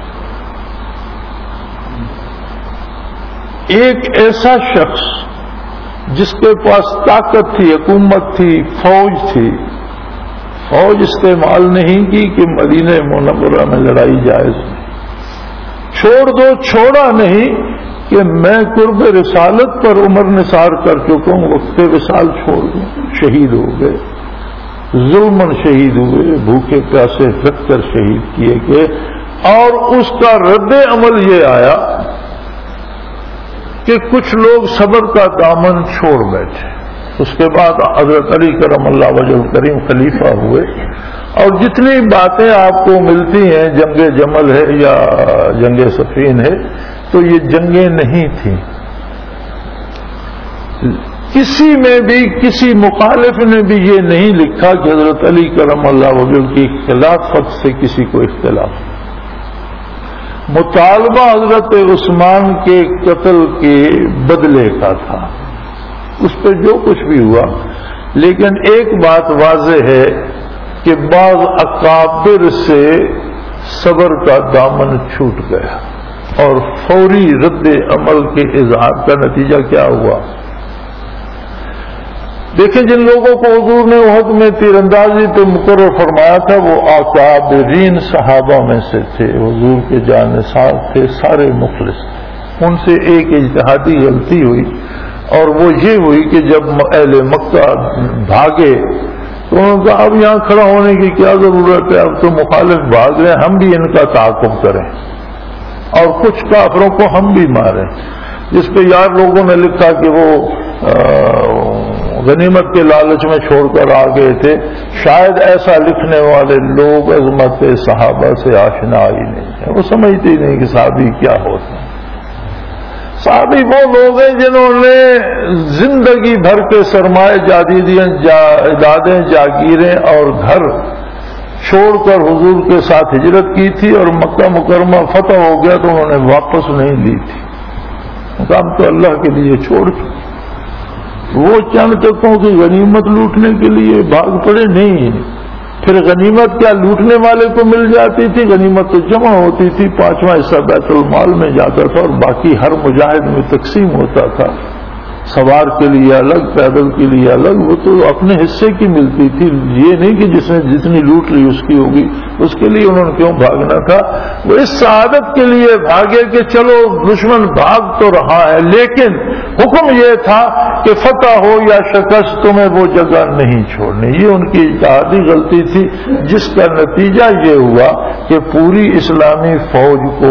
Speaker 1: ایک ایسا شخص جس کے پاس طاقت تھی، حکومت تھی، فوج تھی، فوج استعمال نہیں کی کہ مدینہ منورہ میں لڑائی جائز نہیں، چھوڑ دو چھوڑا نہیں کہ میں قرب رسالت پر عمر نثار کر چکا ہوں، وقت وصال چھوڑ دوں، شہید ہو گئے، ظلمن شہید ہوئے، بھوکے پیاسے رکھ کر شہید کیے گئے۔ اور اس کا رد عمل یہ آیا کہ کچھ لوگ صبر کا دامن چھوڑ بیٹھے۔ اس کے بعد حضرت علی کرم اللہ وجہ کریم خلیفہ ہوئے، اور جتنی باتیں آپ کو ملتی ہیں جنگ جمل ہے یا جنگ صفین ہے تو یہ جنگیں نہیں تھیں، کسی میں بھی کسی مخالف نے بھی یہ نہیں لکھا کہ حضرت علی کرم اللہ وجہ کی خلافت سے کسی کو اختلاف۔ مطالبہ حضرت عثمان کے قتل کے بدلے کا تھا، اس پہ جو کچھ بھی ہوا، لیکن ایک بات واضح ہے کہ بعض اکابر سے صبر کا دامن چھوٹ گیا، اور فوری رد عمل کے اظہار کا نتیجہ کیا ہوا؟ دیکھیں جن لوگوں کو حضور نے احد میں تیر اندازی پہ مقرر فرمایا تھا وہ اکابرین صحابہ میں سے تھے، حضور کے جانثار تھے، سارے مخلص تھے۔ ان سے ایک اجتہادی غلطی ہوئی، اور وہ یہ ہوئی کہ جب اہل مکہ بھاگے تو انہوں نے کہا اب یہاں کھڑا ہونے کی کیا ضرورت ہے، اب تو مخالف بھاگ رہے ہیں، ہم بھی ان کا تعاقب کریں۔ اور کچھ کافروں کو ہم بھی مارے، جس پہ یار لوگوں نے لکھا کہ وہ غنیمت کے لالچ میں چھوڑ کر آ گئے تھے. شاید ایسا لکھنے والے لوگ عظمت صحابہ سے آشنا ہی نہیں ہے، وہ سمجھتے ہی نہیں کہ صحابی کیا ہوتے ہیں. صحابی وہ لوگ ہیں جنہوں نے زندگی بھر کے سرمایہ جادیدیں جائیدادیں جاگیریں اور گھر چھوڑ کر حضور کے ساتھ ہجرت کی تھی، اور مکہ مکرمہ فتح ہو گیا تو انہوں نے واپس نہیں لی تھی. ہم تو اللہ کے لیے چھوڑ چکے. وہ چند تکوں کی غنیمت لوٹنے کے لیے بھاگ پڑے نہیں. پھر غنیمت کیا لوٹنے والے کو مل جاتی تھی؟ غنیمت تو جمع ہوتی تھی، پانچواں حصہ بیت المال میں جاتا تھا، اور باقی ہر مجاہد میں تقسیم ہوتا تھا. سوار کے لیے الگ، پیدل کے لیے الگ، وہ تو اپنے حصے کی ملتی تھی. یہ نہیں کہ جس نے جتنی لوٹ لی اس کی ہوگی. اس کے لیے انہوں نے کیوں بھاگنا تھا؟ وہ اس سعادت کے لیے بھاگے کہ چلو دشمن بھاگ تو رہا ہے، لیکن حکم یہ تھا کہ فتح ہو یا شکست تمہیں وہ جگہ نہیں چھوڑنی. یہ ان کی اجتہادی غلطی تھی، جس کا نتیجہ یہ ہوا کہ پوری اسلامی فوج کو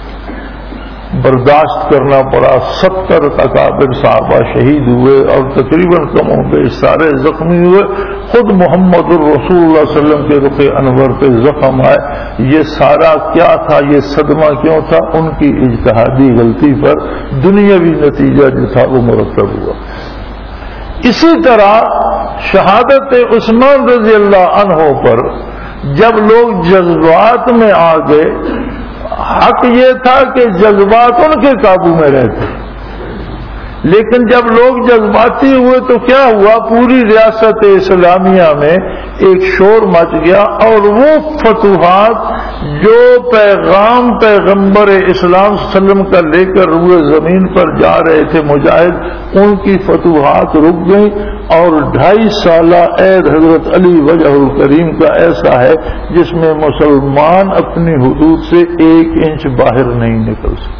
Speaker 1: برداشت کرنا پڑا. ستر اکابر صحابہ شہید ہوئے اور تقریباً کم و بیش سارے زخمی ہوئے. خود محمد الرسول اللہ صلی اللہ علیہ وسلم کے رخ انور پہ زخم آئے. یہ سارا کیا تھا؟ یہ صدمہ کیوں تھا؟ ان کی اجتہادی غلطی پر دنیاوی نتیجہ جو تھا وہ مرتب ہوا. اسی طرح شہادت عثمان رضی اللہ عنہ پر جب لوگ جذبات میں آ گئے، حق یہ تھا کہ جذبات ان کے قابو میں رہتے، لیکن جب لوگ جذباتی ہوئے تو کیا ہوا؟ پوری ریاست اسلامیہ میں ایک شور مچ گیا، اور وہ فتوحات جو پیغام پیغمبر اسلام صلی اللہ علیہ وسلم کا لے کر روئے زمین پر جا رہے تھے مجاہد، ان کی فتوحات رک گئیں. اور ڈھائی سالہ عید حضرت علی وجہ الکریم کا ایسا ہے جس میں مسلمان اپنی حدود سے ایک انچ باہر نہیں نکل سکتے.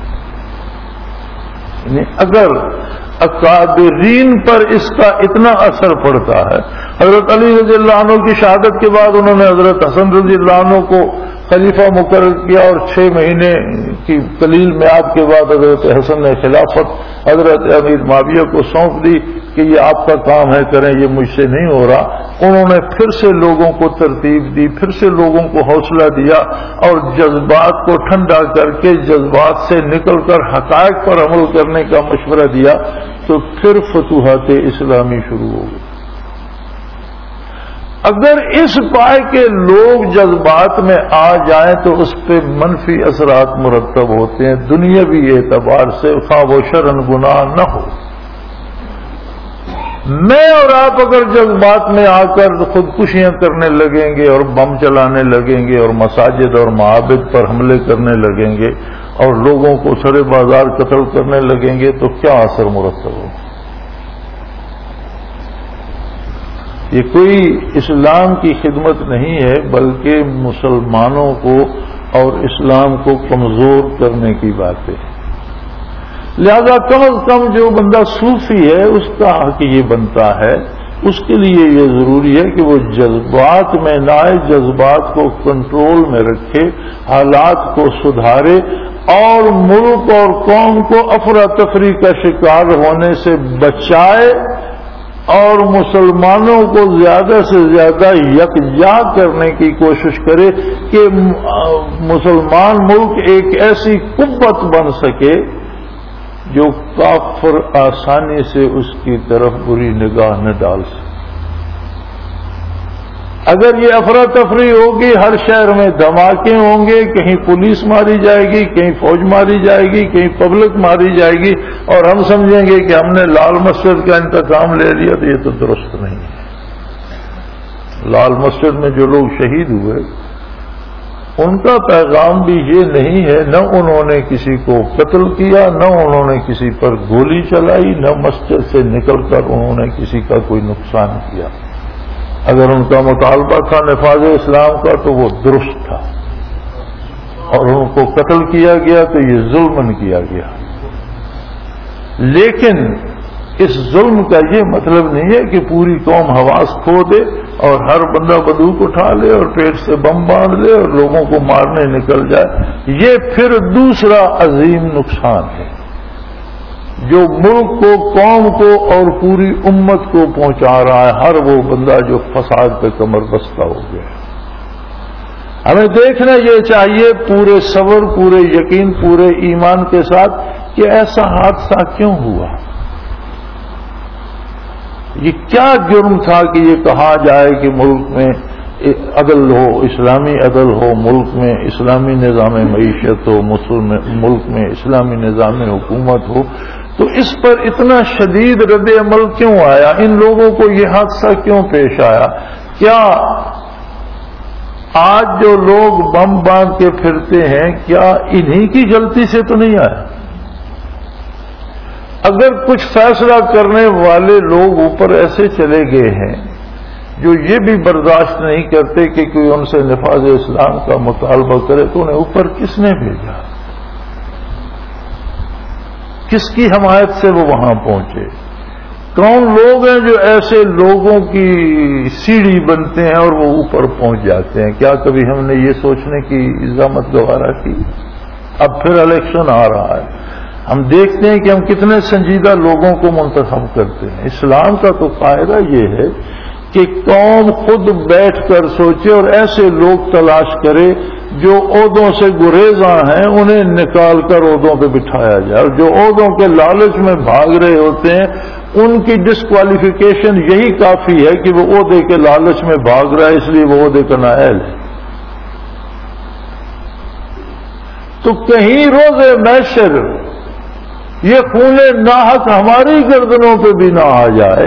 Speaker 1: یعنی اگر اکابرین پر اس کا اتنا اثر پڑتا ہے. حضرت علی رضی اللہ عنہ کی شہادت کے بعد انہوں نے حضرت حسن رضی اللہ عنہ کو خلیفہ مقرر کیا، اور چھ مہینے کی قلیل میعاد کے بعد حضرت حسن نے خلافت حضرت امیر معاویہ کو سونپ دی کہ یہ آپ کا کام ہے، کریں، یہ مجھ سے نہیں ہو رہا. انہوں نے پھر سے لوگوں کو ترتیب دی، پھر سے لوگوں کو حوصلہ دیا، اور جذبات کو ٹھنڈا کر کے جذبات سے نکل کر حقائق پر عمل کرنے کا مشورہ دیا. تو پھر فتوحات اسلامی شروع ہو گئی. اگر اس پائے کے لوگ جذبات میں آ جائیں تو اس پہ منفی اثرات مرتب ہوتے ہیں دنیاوی اعتبار سے، خواہ وہ شرعن گناہ نہ ہو. میں اور آپ اگر جذبات میں آ کر خودکشیاں کرنے لگیں گے اور بم چلانے لگیں گے اور مساجد اور معابد پر حملے کرنے لگیں گے اور لوگوں کو سرے بازار قتل کرنے لگیں گے تو کیا اثر مرتب ہو؟ یہ کوئی اسلام کی خدمت نہیں ہے، بلکہ مسلمانوں کو اور اسلام کو کمزور کرنے کی بات ہے. لہذا کم از کم جو بندہ صوفی ہے اس کا حق یہ بنتا ہے، اس کے لیے یہ ضروری ہے کہ وہ جذبات میں نہ آئے، جذبات کو کنٹرول میں رکھے، حالات کو سدھارے اور ملک اور قوم کو افراتفری کا شکار ہونے سے بچائے، اور مسلمانوں کو زیادہ سے زیادہ یکجا کرنے کی کوشش کرے کہ مسلمان ملک ایک ایسی قوت بن سکے جو کافر آسانی سے اس کی طرف بری نگاہ نہ ڈال سکے. اگر یہ افراتفری ہوگی، ہر شہر میں دھماکے ہوں گے، کہیں پولیس ماری جائے گی، کہیں فوج ماری جائے گی، کہیں پبلک ماری جائے گی، اور ہم سمجھیں گے کہ ہم نے لال مسجد کا انتقام لے لیا، تو یہ تو درست نہیں ہے. لال مسجد میں جو لوگ شہید ہوئے ان کا پیغام بھی یہ نہیں ہے، نہ انہوں نے کسی کو قتل کیا، نہ انہوں نے کسی پر گولی چلائی، نہ مسجد سے نکل کر انہوں نے کسی کا کوئی نقصان کیا. اگر ان کا مطالبہ تھا نفاذ اسلام کا تو وہ درست تھا، اور ان کو قتل کیا گیا تو یہ ظلم کیا گیا. لیکن اس ظلم کا یہ مطلب نہیں ہے کہ پوری قوم حواس کھو دے اور ہر بندہ بندوق اٹھا لے اور پیٹ سے بم باندھ لے اور لوگوں کو مارنے نکل جائے. یہ پھر دوسرا عظیم نقصان ہے جو ملک کو، قوم کو اور پوری امت کو پہنچا رہا ہے ہر وہ بندہ جو فساد پہ کمر بستہ ہو گیا. ہمیں دیکھنا یہ چاہیے پورے صبر، پورے یقین، پورے ایمان کے ساتھ کہ ایسا حادثہ کیوں ہوا. یہ کیا جرم تھا کہ یہ کہا جائے کہ ملک میں عدل ہو، اسلامی عدل ہو، ملک میں اسلامی نظام معیشت ہو، مسلم ملک میں اسلامی نظام حکومت ہو. تو اس پر اتنا شدید رد عمل کیوں آیا؟ ان لوگوں کو یہ حادثہ کیوں پیش آیا؟ کیا آج جو لوگ بم باندھ کے پھرتے ہیں کیا انہی کی غلطی سے تو نہیں آیا؟ اگر کچھ فیصلہ کرنے والے لوگ اوپر ایسے چلے گئے ہیں جو یہ بھی برداشت نہیں کرتے کہ کوئی ان سے نفاذ اسلام کا مطالبہ کرے، تو انہیں اوپر کس نے بھیجا؟ کس کی حمایت سے وہ وہاں پہنچے؟ کون لوگ ہیں جو ایسے لوگوں کی سیڑھی بنتے ہیں اور وہ اوپر پہنچ جاتے ہیں؟ کیا کبھی ہم نے یہ سوچنے کی عزامت گوارا کی؟ اب پھر الیکشن آ رہا ہے، ہم دیکھتے ہیں کہ ہم کتنے سنجیدہ لوگوں کو منتخب کرتے ہیں. اسلام کا تو قاعدہ یہ ہے کہ قوم خود بیٹھ کر سوچے اور ایسے لوگ تلاش کرے جو عہدوں سے گریزاں ہیں، انہیں نکال کر عہدوں پہ بٹھایا جائے، اور جو عہدوں کے لالچ میں بھاگ رہے ہوتے ہیں ان کی ڈسکوالیفیکیشن یہی کافی ہے کہ وہ عہدے کے لالچ میں بھاگ رہا ہے، اس لیے وہ عہدے کا نااہل ہے. تو کہیں روز محشر یہ خون ناحق ہماری گردنوں پہ بھی نہ آ جائے.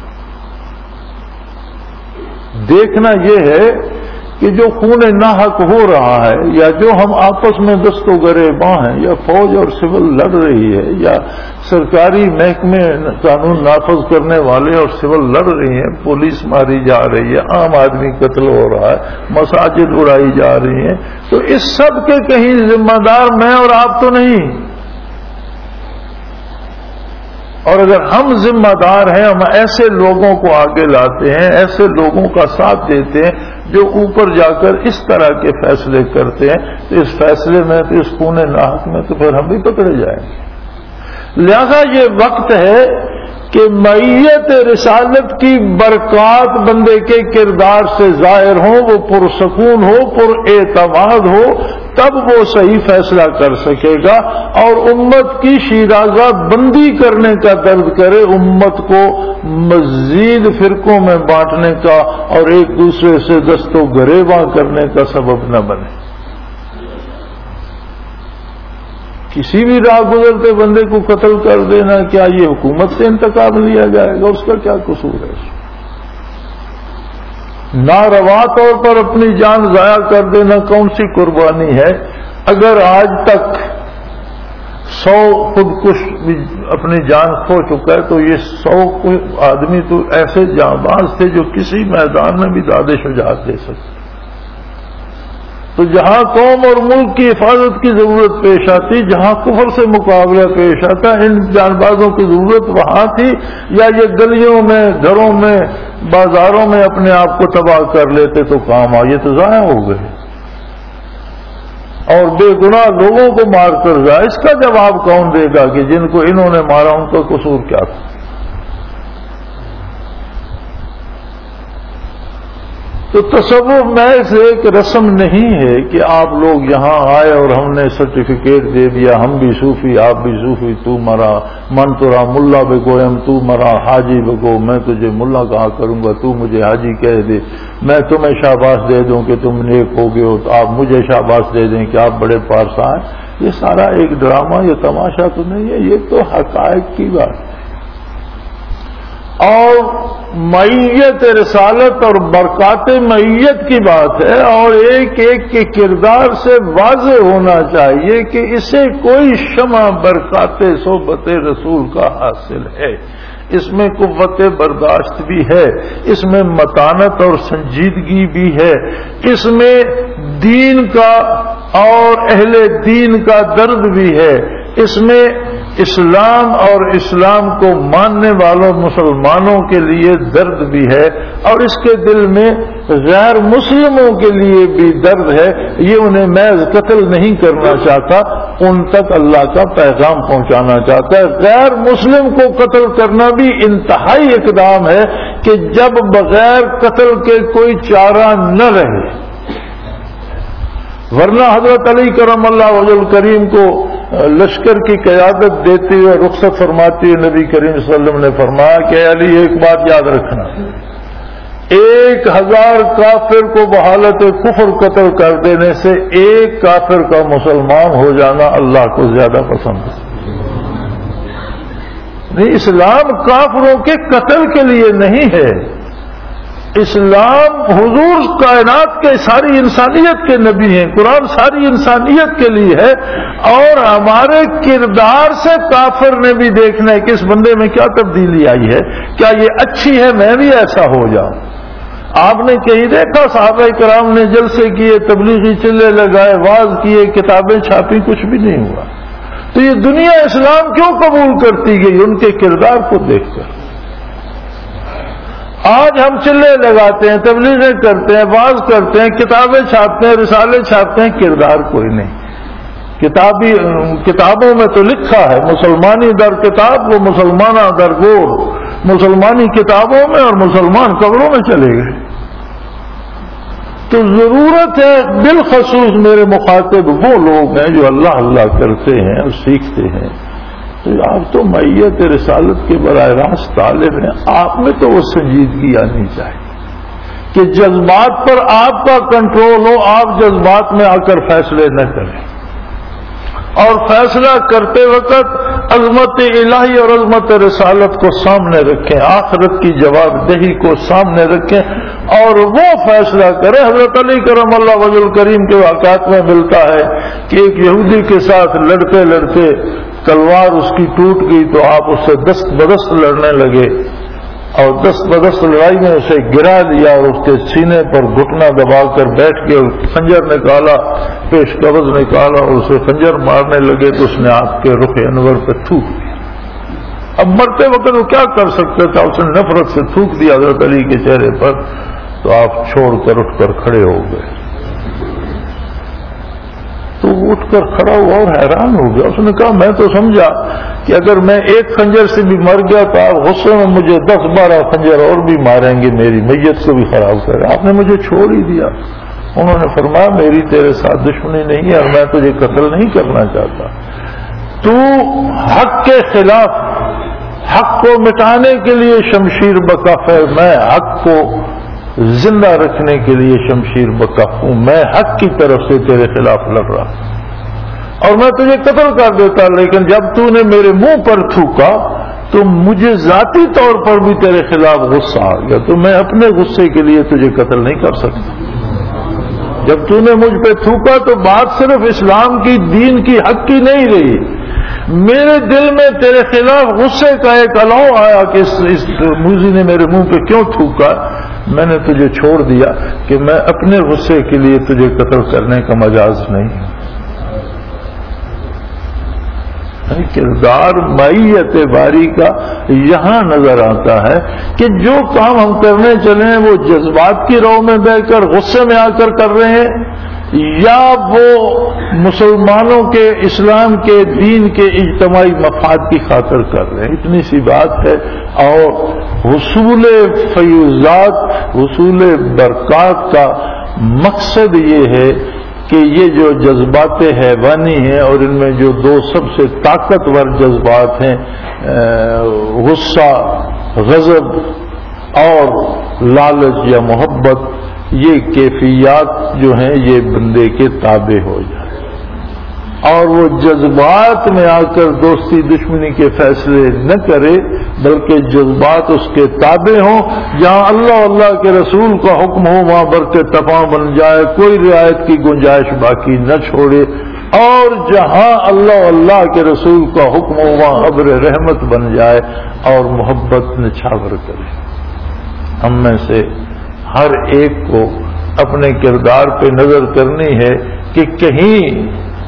Speaker 1: دیکھنا یہ ہے کہ جو خون ناحق ہو رہا ہے، یا جو ہم آپس میں دست و گریباں ہیں، یا فوج اور سول لڑ رہی ہے، یا سرکاری محکمے قانون نافذ کرنے والے اور سول لڑ رہی ہیں، پولیس ماری جا رہی ہے، عام آدمی قتل ہو رہا ہے، مساجد اڑائی جا رہی ہیں، تو اس سب کے کہیں ذمہ دار میں اور آپ تو نہیں. اور اگر ہم ذمہ دار ہیں، ہم ایسے لوگوں کو آگے لاتے ہیں، ایسے لوگوں کا ساتھ دیتے ہیں جو اوپر جا کر اس طرح کے فیصلے کرتے ہیں، تو اس فیصلے میں تو اس خون ناحق میں تو پھر ہم بھی پکڑے جائیں گے. لہذا یہ وقت ہے کہ معیت رسالت کی برکات بندے کے کردار سے ظاہر ہوں، وہ پرسکون ہو، پر اعتماد ہو، تب وہ صحیح فیصلہ کر سکے گا اور امت کی شیرازہ بندی کرنے کا درد کرے، امت کو مزید فرقوں میں بانٹنے کا اور ایک دوسرے سے دست و گریباں کرنے کا سبب نہ بنے. کسی بھی راہ گزرتے بندے کو قتل کر دینا، کیا یہ حکومت سے انتقام لیا جائے گا؟ اس کا کیا قصور ہے؟ ناروا طور پر اپنی جان ضائع کر دینا کون سی قربانی ہے؟ اگر آج تک سو خودکش اپنی جان کھو چکا ہے تو یہ سو آدمی تو ایسے جانباز تھے جو کسی میدان میں بھی داد شجاعت دے سکتے. تو جہاں قوم اور ملک کی حفاظت کی ضرورت پیش آتی، جہاں کفر سے مقابلہ پیش آتا، ان جانبازوں کی ضرورت وہاں تھی، یا یہ گلیوں میں، گھروں میں، بازاروں میں اپنے آپ کو تباہ کر لیتے تو کام آ. یہ تو ضائع ہو گئے اور بے گناہ لوگوں کو مار کر ضائع. اس کا جواب کون دے گا کہ جن کو انہوں نے مارا ان کا قصور کیا تھا؟ تو تصوف محض ایک رسم نہیں ہے کہ آپ لوگ یہاں آئے اور ہم نے سرٹیفکیٹ دے دیا، ہم بھی صوفی آپ بھی صوفی، تو مرا من ترا ملا بگویم تو مرا حاجی بگو، میں تجھے ملا کہا کروں گا تو مجھے حاجی کہہ دے، میں تمہیں شاباش دے دوں کہ تم نیک ہو گئے ہو تو آپ مجھے شاباش دے دیں کہ آپ بڑے پارسا ہیں. یہ سارا ایک ڈرامہ، یہ تماشا تو نہیں ہے، یہ تو حقائق کی بات ہے. اور معیت رسالت اور برکات معیت کی بات ہے، اور ایک ایک کے کردار سے واضح ہونا چاہیے کہ اسے کوئی شمع برکات صحبت رسول کا حاصل ہے. اس میں قوت برداشت بھی ہے، اس میں متانت اور سنجیدگی بھی ہے، اس میں دین کا اور اہل دین کا درد بھی ہے، اس میں اسلام اور اسلام کو ماننے والوں مسلمانوں کے لیے درد بھی ہے، اور اس کے دل میں غیر مسلموں کے لیے بھی درد ہے. یہ انہیں محض قتل نہیں کرنا چاہتا، ان تک اللہ کا پیغام پہنچانا چاہتا ہے. غیر مسلم کو قتل کرنا بھی انتہائی اقدام ہے کہ جب بغیر قتل کے کوئی چارہ نہ رہے. ورنہ حضرت علی کرم اللہ وجہ الکریم کو لشکر کی قیادت دیتے ہوئے رخصت فرماتے ہوئے نبی کریم صلی اللہ علیہ وسلم نے فرمایا کہ علی ایک بات یاد رکھنا، ایک ہزار کافر کو بحالت کفر قتل کر دینے سے ایک کافر کا مسلمان ہو جانا اللہ کو زیادہ پسند ہے. نہیں، اسلام کافروں کے قتل کے لیے نہیں ہے. اسلام حضور کائنات کے ساری انسانیت کے نبی ہیں، قرآن ساری انسانیت کے لیے ہے، اور ہمارے کردار سے کافر نے بھی دیکھنا ہے کہ اس بندے میں کیا تبدیلی آئی ہے، کیا یہ اچھی ہے میں بھی ایسا ہو جاؤں. آپ نے کہیں دیکھا صحابہ کرام نے جلسے کیے، تبلیغی چلے لگائے، واز کیے، کتابیں چھاپی، کچھ بھی نہیں ہوا. تو یہ دنیا اسلام کیوں قبول کرتی گئی؟ ان کے کردار کو دیکھ کر. آج ہم چلے لگاتے ہیں، تبلیغیں کرتے ہیں، واز کرتے ہیں، کتابیں چھاپتے ہیں، رسالے چھاپتے ہیں، کردار کوئی نہیں. کتابی کتابوں میں تو لکھا ہے مسلمانی در کتاب وہ مسلمانہ در گور، مسلمانی کتابوں میں اور مسلمان قبروں میں چلے گئے. تو ضرورت ہے بالخصوص میرے مخاطب وہ لوگ ہیں جو اللہ اللہ کرتے ہیں اور سیکھتے ہیں. تو آپ تو میت رسالت کے براہ راست طالب ہیں، آپ میں تو وہ سنجیدگی آنی چاہیے کہ جذبات پر آپ کا کنٹرول ہو. آپ جذبات میں آ کر فیصلے نہ کریں، اور فیصلہ کرتے وقت عظمت الہی اور عظمت رسالت کو سامنے رکھیں، آخرت کی جواب دہی کو سامنے رکھیں اور وہ فیصلہ کریں. حضرت علی کرم اللہ وجہ الکریم کے واقعات میں ملتا ہے کہ ایک یہودی کے ساتھ لڑتے لڑتے تلوار اس کی ٹوٹ گئی تو آپ اس سے دست بدست لڑنے لگے، اور دست بدست لڑائی میں اسے گرا دیا اور اس کے سینے پر گھٹنا دبا کر بیٹھ کے خنجر نکالا، پیش قبض نکالا اور اسے خنجر مارنے لگے تو اس نے آپ کے رخ انور پہ تھوک دیا. اب مرتے وقت وہ کیا کر سکتا تھا؟ اس نے نفرت سے تھوک دیا حضرت علی کے چہرے پر، تو آپ چھوڑ کر اٹھ کر کھڑے ہو گئے. تو اٹھ کر کھڑا ہوا اور حیران ہو گیا. اس نے کہا میں تو سمجھا کہ اگر میں ایک خنجر سے بھی مر گیا تو آپ غصے میں مجھے دس بارہ خنجر اور بھی ماریں گے، میری میت کو بھی خراب کریں. آپ نے مجھے چھوڑ ہی دیا. انہوں نے فرمایا میری تیرے ساتھ دشمنی نہیں ہے اور میں تجھے قتل نہیں کرنا چاہتا. تو حق کے خلاف حق کو مٹانے کے لیے شمشیر بکف ہے، میں حق کو زندہ رکھنے کے لیے شمشیر بکف ہوں. میں حق کی طرف سے تیرے خلاف لڑ رہا اور میں تجھے قتل کر دیتا، لیکن جب تو نے میرے منہ پر تھوکا تو مجھے ذاتی طور پر بھی تیرے خلاف غصہ آ گیا، تو میں اپنے غصے کے لیے تجھے قتل نہیں کر سکتا. جب تو نے مجھ پہ تھوکا تو بات صرف اسلام کی دین کی حق کی نہیں رہی، میرے دل میں تیرے خلاف غصے کا ایک الاؤ آیا کہ اس, اس موذی نے میرے منہ پہ کیوں تھوکا. میں نے تجھے چھوڑ دیا کہ میں اپنے غصے کے لیے تجھے قتل کرنے کا مجاز نہیں ہوں. کردار مائیت باری کا یہاں نظر آتا ہے کہ جو کام ہم کرنے چلے ہیں وہ جذبات کی رو میں بہ کر غصے میں آ کر کر رہے ہیں یا وہ مسلمانوں کے اسلام کے دین کے اجتماعی مفاد کی خاطر کر رہے ہیں. اتنی سی بات ہے. اور حصول فیوزات حصول برکات کا مقصد یہ ہے کہ یہ جو جذبات حیوانی ہیں اور ان میں جو دو سب سے طاقتور جذبات ہیں غصہ غضب اور لالچ یا محبت، یہ کیفیات جو ہیں یہ بندے کے تابع ہو جائیں اور وہ جذبات میں آ کر دوستی دشمنی کے فیصلے نہ کرے بلکہ جذبات اس کے تابع ہوں. جہاں اللہ اللہ کے رسول کا حکم ہو وہاں برقع تپاں بن جائے، کوئی رعایت کی گنجائش باقی نہ چھوڑے، اور جہاں اللہ اللہ کے رسول کا حکم ہو وہاں ابر رحمت بن جائے اور محبت نچھاور کرے. ہم میں سے ہر ایک کو اپنے کردار پہ نظر کرنی ہے کہ کہیں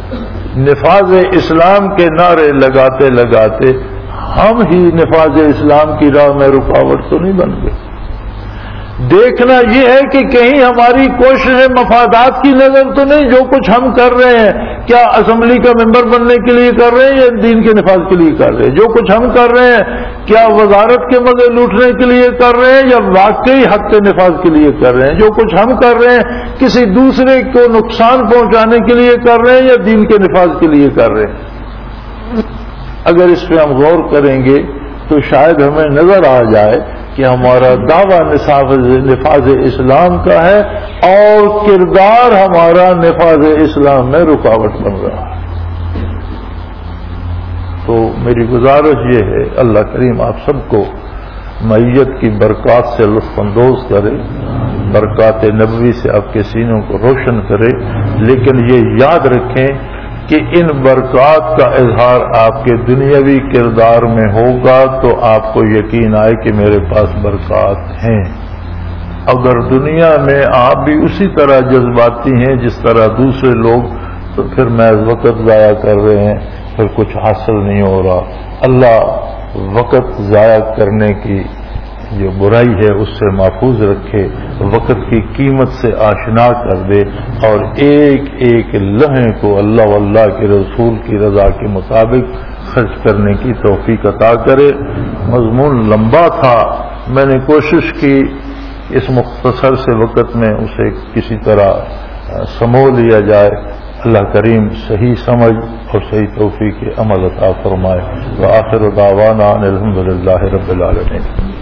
Speaker 1: نفاذ اسلام کے نعرے لگاتے لگاتے ہم ہی نفاذ اسلام کی راہ میں رکاوٹ تو نہیں بن گئے؟ دیکھنا یہ ہے کہ کہیں ہماری کوششیں مفادات کی نظر تو نہیں، جو کچھ ہم کر رہے ہیں کیا اسمبلی کا ممبر بننے کے لیے کر رہے ہیں یا دین کے نفاذ کے لیے کر رہے ہیں؟ جو کچھ ہم کر رہے ہیں کیا وزارت کے مزے لوٹنے کے لیے کر رہے ہیں یا واقعی حق کے نفاذ کے لیے کر رہے ہیں؟ جو کچھ ہم کر رہے ہیں کسی دوسرے کو نقصان پہنچانے کے لیے کر رہے ہیں یا دین کے نفاذ کے لیے کر رہے ہیں؟ اگر اس پہ ہم غور کریں گے تو شاید ہمیں نظر آ جائے کہ ہمارا دعویٰ نفاذ اسلام کا ہے اور کردار ہمارا نفاذ اسلام میں رکاوٹ بن رہا ہے۔ تو میری گزارش یہ ہے اللہ کریم آپ سب کو معیت کی برکات سے لطف اندوز کرے، برکات نبوی سے آپ کے سینوں کو روشن کرے، لیکن یہ یاد رکھیں کہ ان برکات کا اظہار آپ کے دنیاوی کردار میں ہوگا تو آپ کو یقین آئے کہ میرے پاس برکات ہیں۔ اگر دنیا میں آپ بھی اسی طرح جذباتی ہیں جس طرح دوسرے لوگ، تو پھر محض وقت ضائع کر رہے ہیں، پھر کچھ حاصل نہیں ہو رہا۔ اللہ وقت ضائع کرنے کی جو برائی ہے اس سے محفوظ رکھے، وقت کی قیمت سے آشنا کر دے اور ایک ایک لمحے کو اللہ واللہ کے رسول کی رضا کے مطابق خرچ کرنے کی توفیق عطا کرے۔ مضمون لمبا تھا، میں نے کوشش کی اس مختصر سے وقت میں اسے کسی طرح سمو لیا جائے۔ اللہ کریم صحیح سمجھ اور صحیح توفیق عمل عطا فرمائے۔ وآخر دعوانا ان الحمد للہ رب العالمین۔